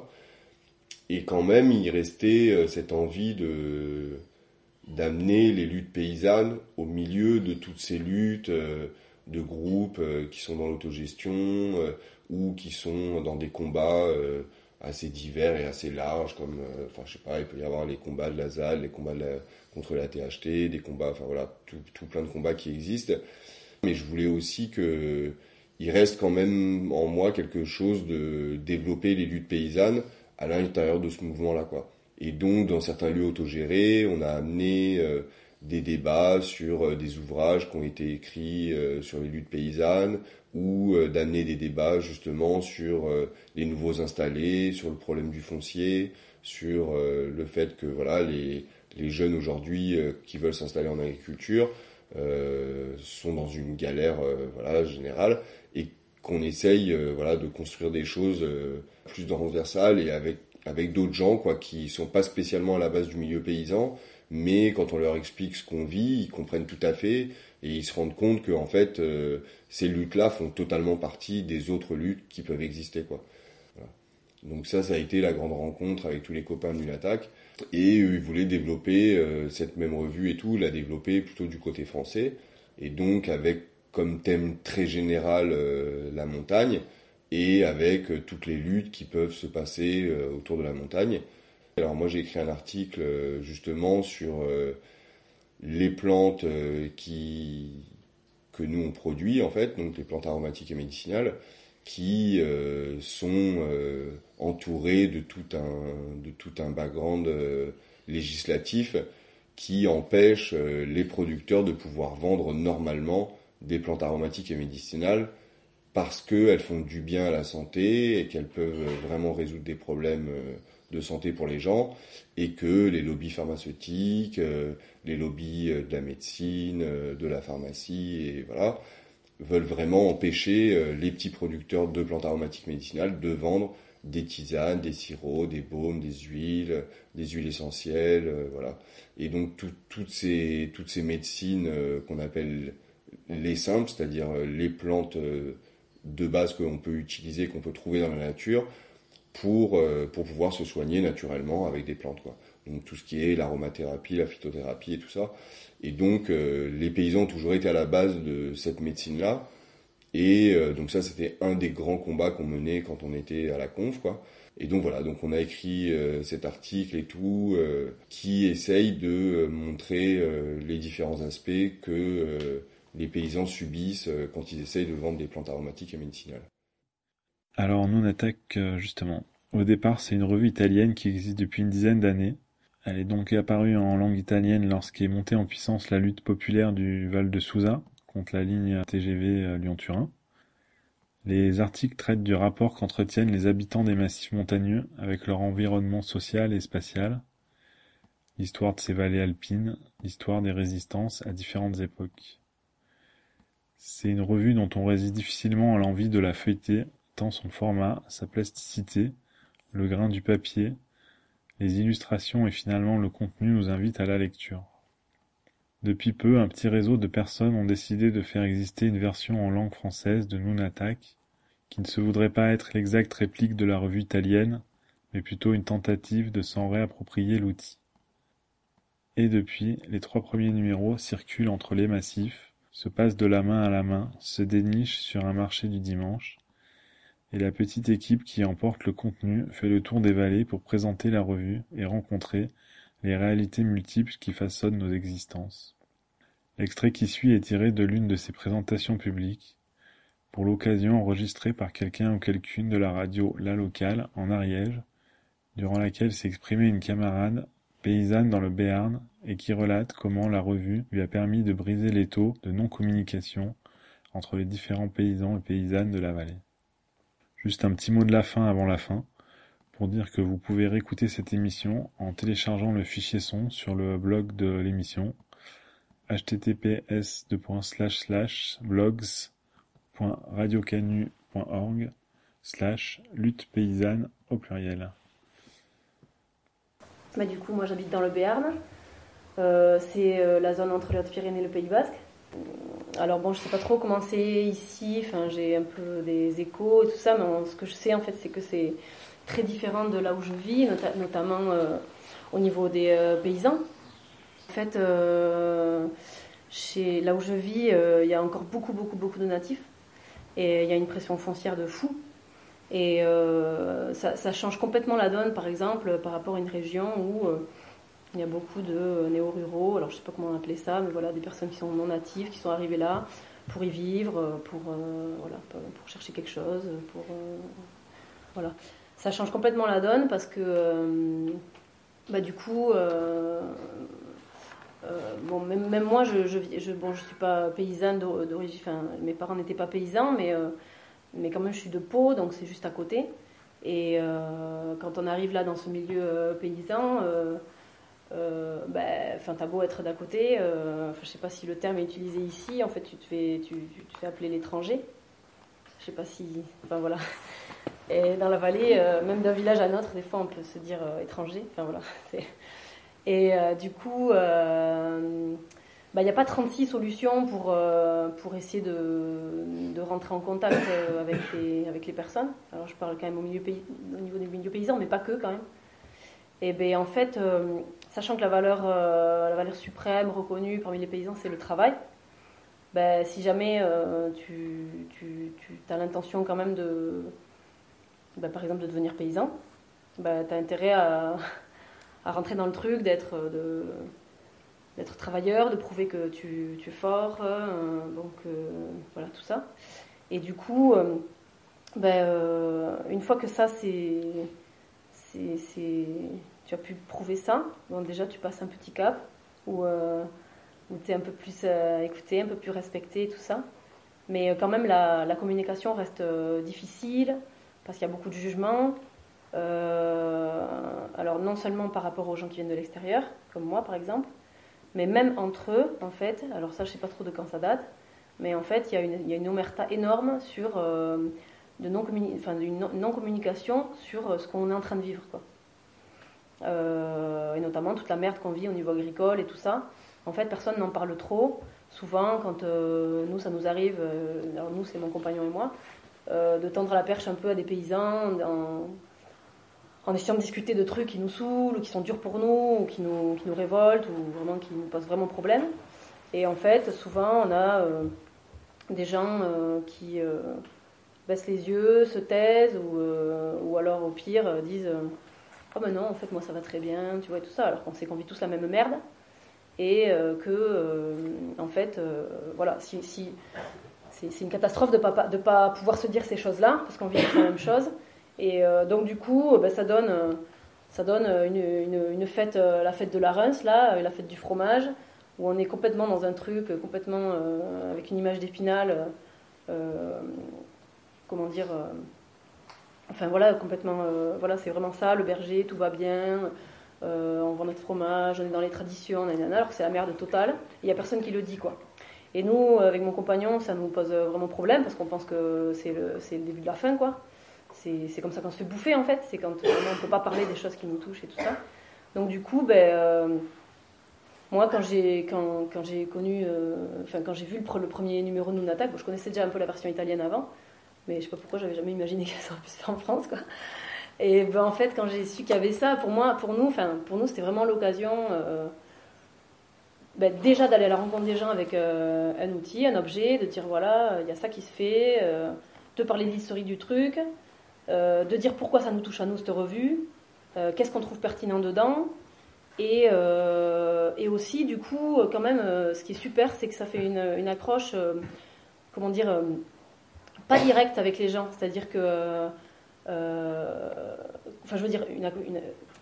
Et quand même, il restait euh, cette envie de d'amener les luttes paysannes au milieu de toutes ces luttes euh, de groupes euh, qui sont dans l'autogestion euh, ou qui sont dans des combats euh, assez divers et assez larges, comme, euh, enfin, je sais pas, il peut y avoir les combats de la Z A L, les combats de la, contre la T H T, des combats, enfin voilà, tout, tout plein de combats qui existent. Mais je voulais aussi que il reste quand même en moi quelque chose de développer les luttes paysannes à l'intérieur de ce mouvement-là, quoi. Et donc, dans certains lieux autogérés, on a amené euh, des débats sur euh, des ouvrages qui ont été écrits euh, sur les luttes paysannes, ou euh, d'amener des débats justement sur euh, les nouveaux installés, sur le problème du foncier, sur euh, le fait que voilà les, les jeunes aujourd'hui euh, qui veulent s'installer en agriculture euh, sont dans une galère euh, voilà générale, et qu'on essaye euh, voilà de construire des choses euh, plus transversales et avec avec d'autres gens quoi qui sont pas spécialement à la base du milieu paysan, mais quand on leur explique ce qu'on vit, ils comprennent tout à fait et ils se rendent compte que en fait euh, ces luttes-là font totalement partie des autres luttes qui peuvent exister quoi. Voilà. Donc ça, ça a été la grande rencontre avec tous les copains de l'Unattaque, et eux, ils voulaient développer euh, cette même revue et tout, la développer plutôt du côté français, et donc avec comme thème très général euh, la montagne, et avec euh, toutes les luttes qui peuvent se passer euh, autour de la montagne. Alors moi j'ai écrit un article euh, justement sur euh, les plantes euh, qui que nous on produit en fait, donc les plantes aromatiques et médicinales, qui euh, sont euh, entourées de tout un de tout un background euh, législatif qui empêche euh, les producteurs de pouvoir vendre normalement des plantes aromatiques et médicinales, parce qu'elles font du bien à la santé et qu'elles peuvent vraiment résoudre des problèmes de santé pour les gens, et que les lobbies pharmaceutiques, les lobbies de la médecine, de la pharmacie, et voilà, veulent vraiment empêcher les petits producteurs de plantes aromatiques médicinales de vendre des tisanes, des sirops, des baumes, des huiles, des huiles essentielles, voilà. Et donc tout, toutes ces toutes ces médecines qu'on appelle les simples, c'est-à-dire les plantes de base qu'on peut utiliser, qu'on peut trouver dans la nature pour euh, pour pouvoir se soigner naturellement avec des plantes quoi. Donc tout ce qui est l'aromathérapie, la phytothérapie et tout ça. Et donc euh, les paysans ont toujours été à la base de cette médecine-là. Et euh, donc ça, c'était un des grands combats qu'on menait quand on était à la conf quoi. Et donc voilà, donc on a écrit euh, cet article et tout euh, qui essaye de euh, montrer euh, les différents aspects que euh, les paysans subissent quand ils essayent de vendre des plantes aromatiques et médicinales. Alors nous on attaque justement. Au départ, c'est une revue italienne qui existe depuis une dizaine d'années. Elle est donc apparue en langue italienne lorsqu'est montée en puissance la lutte populaire du Val de Susa contre la ligne T G V Lyon-Turin. Les articles traitent du rapport qu'entretiennent les habitants des massifs montagneux avec leur environnement social et spatial, l'histoire de ces vallées alpines, l'histoire des résistances à différentes époques. C'est une revue dont on résiste difficilement à l'envie de la feuilleter, tant son format, sa plasticité, le grain du papier, les illustrations et finalement le contenu nous invitent à la lecture. Depuis peu, un petit réseau de personnes ont décidé de faire exister une version en langue française de Nunatak, qui ne se voudrait pas être l'exacte réplique de la revue italienne, mais plutôt une tentative de s'en réapproprier l'outil. Et depuis, les trois premiers numéros circulent entre les massifs, se passent de la main à la main, se dénichent sur un marché du dimanche, et la petite équipe qui emporte le contenu fait le tour des vallées pour présenter la revue et rencontrer les réalités multiples qui façonnent nos existences. L'extrait qui suit est tiré de l'une de ces présentations publiques, pour l'occasion enregistrée par quelqu'un ou quelqu'une de la radio La Locale en Ariège, durant laquelle s'exprimait une camarade paysanne dans le Béarn et qui relate comment la revue lui a permis de briser l'étau de non-communication entre les différents paysans et paysannes de la vallée. Juste un petit mot de la fin avant la fin, pour dire que vous pouvez réécouter cette émission en téléchargeant le fichier son sur le blog de l'émission h t t p s deux points slash slash blogs point radiocanu point org slash lutte paysanne au pluriel. Bah, du coup, moi j'habite dans le Béarn. Euh, c'est euh, la zone entre les Hautes-Pyrénées et le Pays Basque. Alors bon, je sais pas trop comment c'est ici, enfin, j'ai un peu des échos et tout ça, mais bon, ce que je sais en fait, c'est que c'est très différent de là où je vis, not- notamment euh, au niveau des euh, paysans. En fait, euh, chez, là où je vis, euh, il y a encore beaucoup, beaucoup, beaucoup de natifs, et il y a une pression foncière de fou. Et euh, ça, ça change complètement la donne, par exemple, par rapport à une région où euh, il y a beaucoup de néo-ruraux, alors je ne sais pas comment on appelait ça, mais voilà, des personnes qui sont non natives, qui sont arrivées là pour y vivre, pour, euh, voilà, pour chercher quelque chose, pour, euh, voilà. Ça change complètement la donne parce que, euh, bah, du coup, euh, euh, bon, même, même moi, je, je, je, bon, je suis pas paysanne d'origine, enfin, mes parents n'étaient pas paysans, mais, euh, mais quand même, je suis de Pau, donc c'est juste à côté. Et euh, quand on arrive là dans ce milieu euh, paysan, euh, euh, ben, t'as beau être d'à côté, euh, je sais pas si le terme est utilisé ici, en fait, tu te fais, tu, tu te fais appeler l'étranger. Je sais pas si, enfin voilà. Et dans la vallée, euh, même d'un village à un autre, des fois, on peut se dire euh, étranger. Enfin voilà. C'est... Et euh, du coup, il euh, n'y bah, a pas trente-six solutions pour, euh, pour essayer de, de rentrer en contact euh, avec, les, avec les personnes. Alors je parle quand même au, milieu pays, au niveau des milieux paysans, mais pas que quand même. Et bien en fait, euh, sachant que la valeur, euh, la valeur suprême reconnue parmi les paysans, c'est le travail, ben, si jamais euh, tu, tu, tu as l'intention quand même de, ben, par exemple, de devenir paysan, ben, tu as intérêt à... à rentrer dans le truc, d'être, de, d'être travailleur, de prouver que tu, tu es fort, euh, donc euh, voilà, tout ça. Et du coup, euh, ben, euh, une fois que ça, c'est, c'est, c'est, tu as pu prouver ça, bon, déjà tu passes un petit cap, où, euh, où tu es un peu plus euh, écouté, un peu plus respecté et tout ça. Mais quand même, la, la communication reste euh, difficile, parce qu'il y a beaucoup de jugements. Euh, alors non seulement par rapport aux gens qui viennent de l'extérieur, comme moi par exemple, mais même entre eux, en fait, alors ça je sais pas trop de quand ça date, mais en fait il y a une, il y a une omerta énorme sur euh, de non enfin, une non-communication sur euh, ce qu'on est en train de vivre, quoi. Euh, et notamment toute la merde qu'on vit au niveau agricole et tout ça. En fait, personne n'en parle trop. Souvent, quand euh, nous ça nous arrive, euh, alors nous c'est mon compagnon et moi, euh, de tendre la perche un peu à des paysans en, en essayant de discuter de trucs qui nous saoulent, ou qui sont durs pour nous, ou qui nous, qui nous révoltent, ou vraiment qui nous posent vraiment problème. Et en fait, souvent, on a euh, des gens euh, qui euh, baissent les yeux, se taisent, ou, euh, ou alors, au pire, euh, disent euh, « Oh ben non, en fait, moi, ça va très bien, tu vois, et tout ça », alors qu'on sait qu'on vit tous la même merde, et euh, que, euh, en fait, euh, voilà, si, si, c'est, c'est une catastrophe de ne pas, de pas pouvoir se dire ces choses-là, parce qu'on vit la même chose. Et euh, donc du coup, ben, ça donne, euh, ça donne une, une, une fête, euh, la fête de la Reims, là, la fête du fromage, où on est complètement dans un truc, complètement euh, avec une image d'Épinal, euh, comment dire, euh, enfin voilà, complètement, euh, voilà, c'est vraiment ça, le berger, tout va bien, euh, on vend notre fromage, on est dans les traditions, nanana, alors que c'est la merde totale, il n'y a personne qui le dit, quoi. Et nous, avec mon compagnon, ça nous pose vraiment problème, parce qu'on pense que c'est le, c'est le début de la fin, quoi. C'est, c'est comme ça qu'on se fait bouffer, en fait. C'est quand euh, on ne peut pas parler des choses qui nous touchent et tout ça. Donc du coup, ben, euh, moi, quand j'ai, quand, quand j'ai connu, euh, enfin quand j'ai vu le, le premier numéro de Nunatak, bon, je connaissais déjà un peu la version italienne avant, mais je sais pas pourquoi j'avais jamais imaginé que ça aurait pu se faire en France, quoi. Et ben en fait, quand j'ai su qu'il y avait ça, pour moi, pour nous, enfin pour nous, c'était vraiment l'occasion, euh, ben, déjà d'aller à la rencontre des gens avec euh, un outil, un objet, de dire voilà, il y a ça qui se fait, euh, de parler de l'historique du truc. Euh, de dire pourquoi ça nous touche à nous cette revue, euh, qu'est-ce qu'on trouve pertinent dedans, et, euh, et aussi du coup quand même euh, ce qui est super, c'est que ça fait une, une accroche euh, comment dire euh, pas directe avec les gens, c'est-à-dire que euh, enfin je veux dire une, une,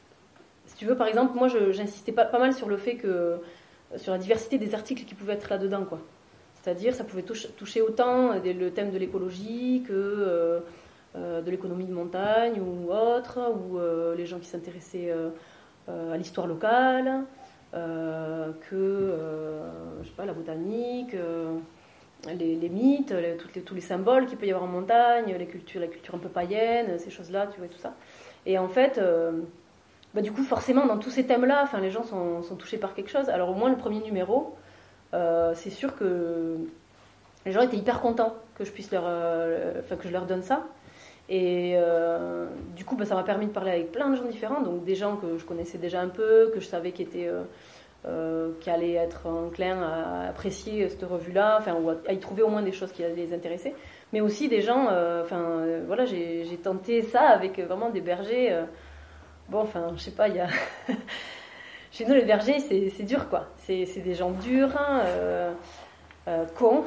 si tu veux par exemple moi je, j'insistais pas, pas mal sur le fait que sur la diversité des articles qui pouvaient être là-dedans, quoi. C'est-à-dire ça pouvait toucher, toucher autant le thème de l'écologie que euh, Euh, de l'économie de montagne ou autre, ou euh, les gens qui s'intéressaient euh, euh, à l'histoire locale, euh, que euh, je sais pas, la botanique, euh, les, les mythes, les, toutes les, tous les symboles qu'il peut y avoir en montagne, les cultures, la culture un peu païenne, ces choses-là, tu vois, tout ça. Et en fait, euh, bah, du coup, forcément, dans tous ces thèmes-là, enfin, les gens sont, sont touchés par quelque chose. Alors au moins, le premier numéro, euh, c'est sûr que les gens étaient hyper contents que je puisse leur, euh, enfin, que je leur donne ça. Et euh, du coup, bah, ça m'a permis de parler avec plein de gens différents, donc des gens que je connaissais déjà un peu, que je savais qui étaient, euh, euh, qui allaient être enclins à apprécier cette revue-là, enfin, ou à, à y trouver au moins des choses qui allaient les intéresser, mais aussi des gens, euh, enfin, euh, voilà, j'ai, j'ai tenté ça avec vraiment des bergers. Euh, bon, enfin, je sais pas, il y a chez nous les bergers, c'est, c'est dur, quoi. C'est, c'est des gens durs, hein, euh, euh, cons,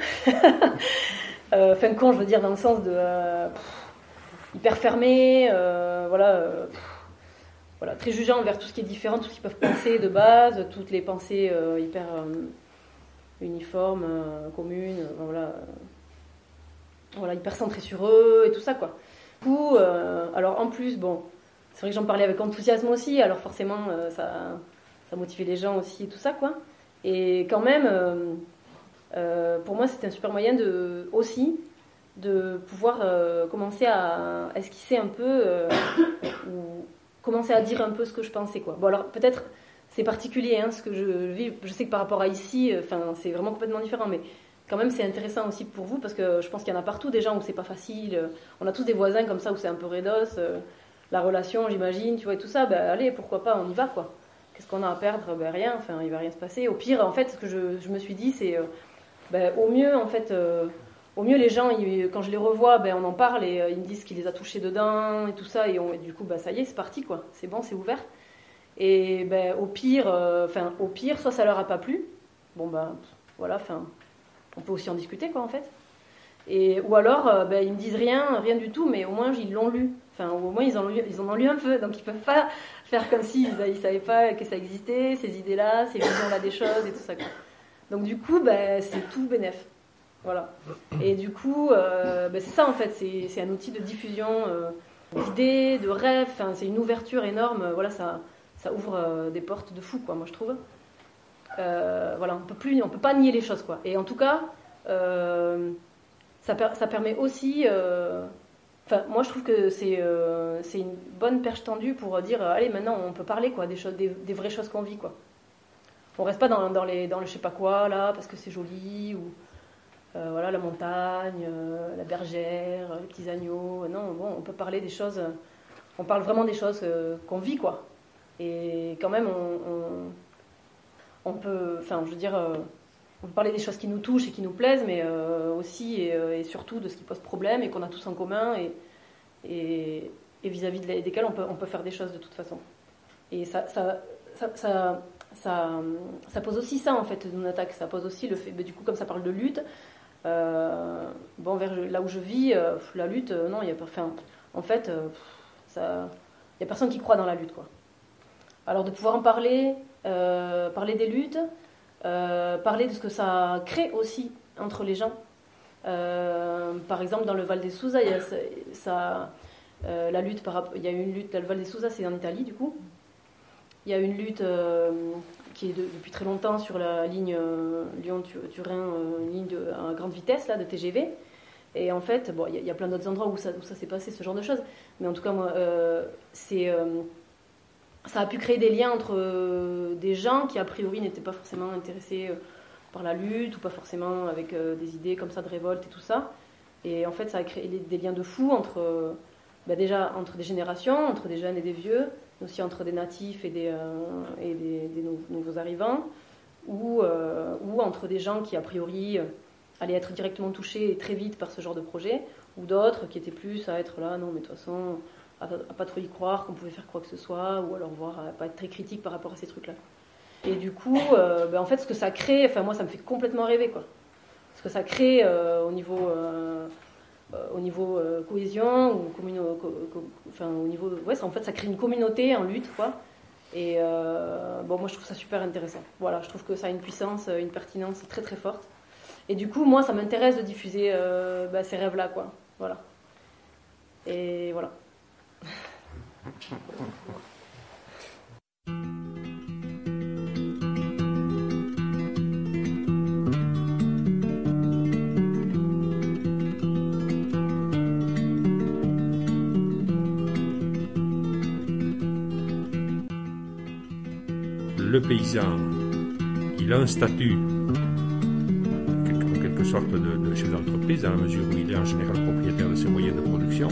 euh, enfin cons, je veux dire dans le sens de euh, hyper fermé, euh, voilà, euh, voilà, très jugeants envers tout ce qui est différent, tout ce qu'ils peuvent penser de base, toutes les pensées euh, hyper euh, uniformes, euh, communes, euh, voilà, euh, voilà, hyper centrées sur eux et tout ça, quoi. Du coup, euh, alors en plus, bon, c'est vrai que j'en parlais avec enthousiasme aussi, alors forcément, euh, ça, ça motivait les gens aussi et tout ça, quoi. Et quand même, euh, euh, pour moi, c'était un super moyen de, aussi de pouvoir euh, commencer à esquisser un peu euh, ou commencer à dire un peu ce que je pensais, quoi. Bon, alors peut-être c'est particulier, hein, ce que je vis. Je sais que par rapport à ici, enfin, euh, c'est vraiment complètement différent, mais quand même c'est intéressant aussi pour vous parce que je pense qu'il y en a partout des gens où c'est pas facile. On a tous des voisins comme ça où c'est un peu raidos, euh, la relation, j'imagine, tu vois, et tout ça. Ben allez, pourquoi pas, on y va, quoi. Qu'est-ce qu'on a à perdre? Ben rien. Enfin, il va rien se passer. Au pire, en fait, ce que je, je me suis dit, c'est, euh, ben, au mieux, en fait. Euh, Au mieux, les gens, ils, quand je les revois, ben, on en parle et euh, ils me disent qu'il les a touchés dedans et tout ça. Et, on, et du coup, ben, ça y est, c'est parti, quoi. C'est bon, c'est ouvert. Et ben, au pire, enfin, euh, au pire, soit ça leur a pas plu. Bon, ben, voilà, enfin, on peut aussi en discuter, quoi, en fait. Et, ou alors, euh, ben, ils me disent rien, rien du tout, mais au moins, ils l'ont lu. Enfin, au moins, ils en, lu, ils en ont lu un peu. Donc, ils peuvent pas faire comme s'ils ne savaient pas que ça existait, ces idées-là, ces visions-là des choses et tout ça, quoi. Donc, du coup, ben, c'est tout bénef. Voilà. Et du coup, euh, ben c'est ça en fait, c'est, c'est un outil de diffusion euh, d'idées, de rêves, enfin, c'est une ouverture énorme, voilà, ça, ça ouvre euh, des portes de fou, quoi, moi je trouve. Euh, voilà, on peut plus, on peut pas nier les choses, quoi. Et en tout cas, euh, ça, per, ça permet aussi, euh, enfin, moi je trouve que c'est, euh, c'est une bonne perche tendue pour dire, euh, allez, maintenant on peut parler, quoi, des choses, des, des vraies choses qu'on vit, quoi. On reste pas dans, dans les, dans le je sais pas quoi là, parce que c'est joli ou Euh, voilà, la montagne, euh, la bergère, les petits agneaux. Non, bon, on peut parler des choses, on parle vraiment des choses euh, qu'on vit, quoi. Et quand même, on, on, on peut, enfin, je veux dire, euh, on peut parler des choses qui nous touchent et qui nous plaisent, mais euh, aussi et, euh, et surtout de ce qui pose problème et qu'on a tous en commun et, et, et vis-à-vis de, desquels on peut, on peut faire des choses de toute façon. Et ça, ça, ça, ça, ça, ça pose aussi ça, en fait, d'une attaque. Ça pose aussi le fait, du coup, comme ça parle de lutte, Euh, bon, vers là où je vis, euh, la lutte, euh, non, il y a pas. Enfin, en fait, euh, ça, il y a personne qui croit dans la lutte, quoi. Alors de pouvoir en parler, euh, parler des luttes, euh, parler de ce que ça crée aussi entre les gens. Euh, par exemple, dans le Val di Susa, il y a ça, ça euh, la lutte par, il y a une lutte. Le Val di Susa, c'est en Italie, du coup. Il y a une lutte euh, qui est de, depuis très longtemps sur la ligne euh, Lyon-Turin, euh, une ligne de, à grande vitesse là, de T G V. Et en fait, bon, il y, y a plein d'autres endroits où ça, où ça s'est passé, ce genre de choses. Mais en tout cas, moi, euh, c'est, euh, ça a pu créer des liens entre euh, des gens qui, a priori, n'étaient pas forcément intéressés euh, par la lutte ou pas forcément avec euh, des idées comme ça de révolte et tout ça. Et en fait, ça a créé des, des liens de fou entre, euh, bah déjà, entre des générations, entre des jeunes et des vieux, mais aussi entre des natifs et des, euh, et des, des nouveaux arrivants, ou, euh, ou entre des gens qui, a priori, euh, allaient être directement touchés et très vite par ce genre de projet, ou d'autres qui étaient plus à être là, non, mais de toute façon, à, à pas trop y croire qu'on pouvait faire quoi que ce soit, ou alors voir, à pas être très critique par rapport à ces trucs-là. Et du coup, euh, ben, en fait, ce que ça crée, enfin, moi, ça me fait complètement rêver, quoi. Ce que ça crée euh, au niveau... Euh, au niveau euh, cohésion ou communo, co, co, enfin au niveau ouais ça, en fait ça crée une communauté en lutte, quoi. Et euh, bon, moi je trouve ça super intéressant, voilà, je trouve que ça a une puissance, une pertinence très très forte, et du coup moi ça m'intéresse de diffuser euh, bah, ces rêves là, quoi, voilà. Et voilà. Le paysan, il a un statut, en quelque sorte, de, de chef d'entreprise, dans la mesure où il est en général propriétaire de ses moyens de production,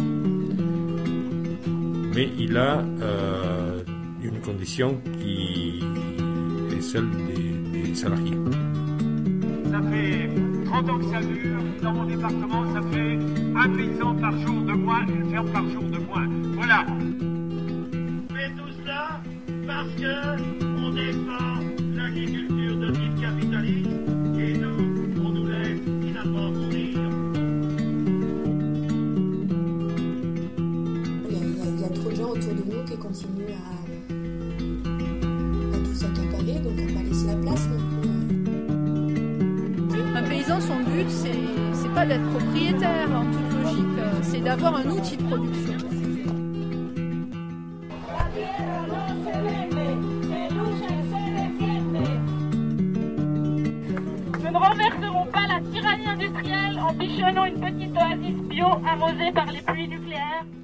mais il a euh, une condition qui est celle des, des salariés. Ça fait trente ans que ça dure. Dans mon département, ça fait un paysan par jour de moins, une ferme par jour de moins. Voilà. Mais tout cela parce que on défend l'agriculture de type capitaliste et nous, on nous laisse finalement mourir. Il y a, il y a, il y a trop de gens autour autour de nous qui continuent à, à tout s'accaparer, donc à pas laisser la place non plus. Un paysan, son but, c'est, c'est pas d'être propriétaire en toute logique, c'est d'avoir un outil de production. Nous ne renverserons pas la tyrannie industrielle en bichonnant une petite oasis bio arrosée par les pluies nucléaires.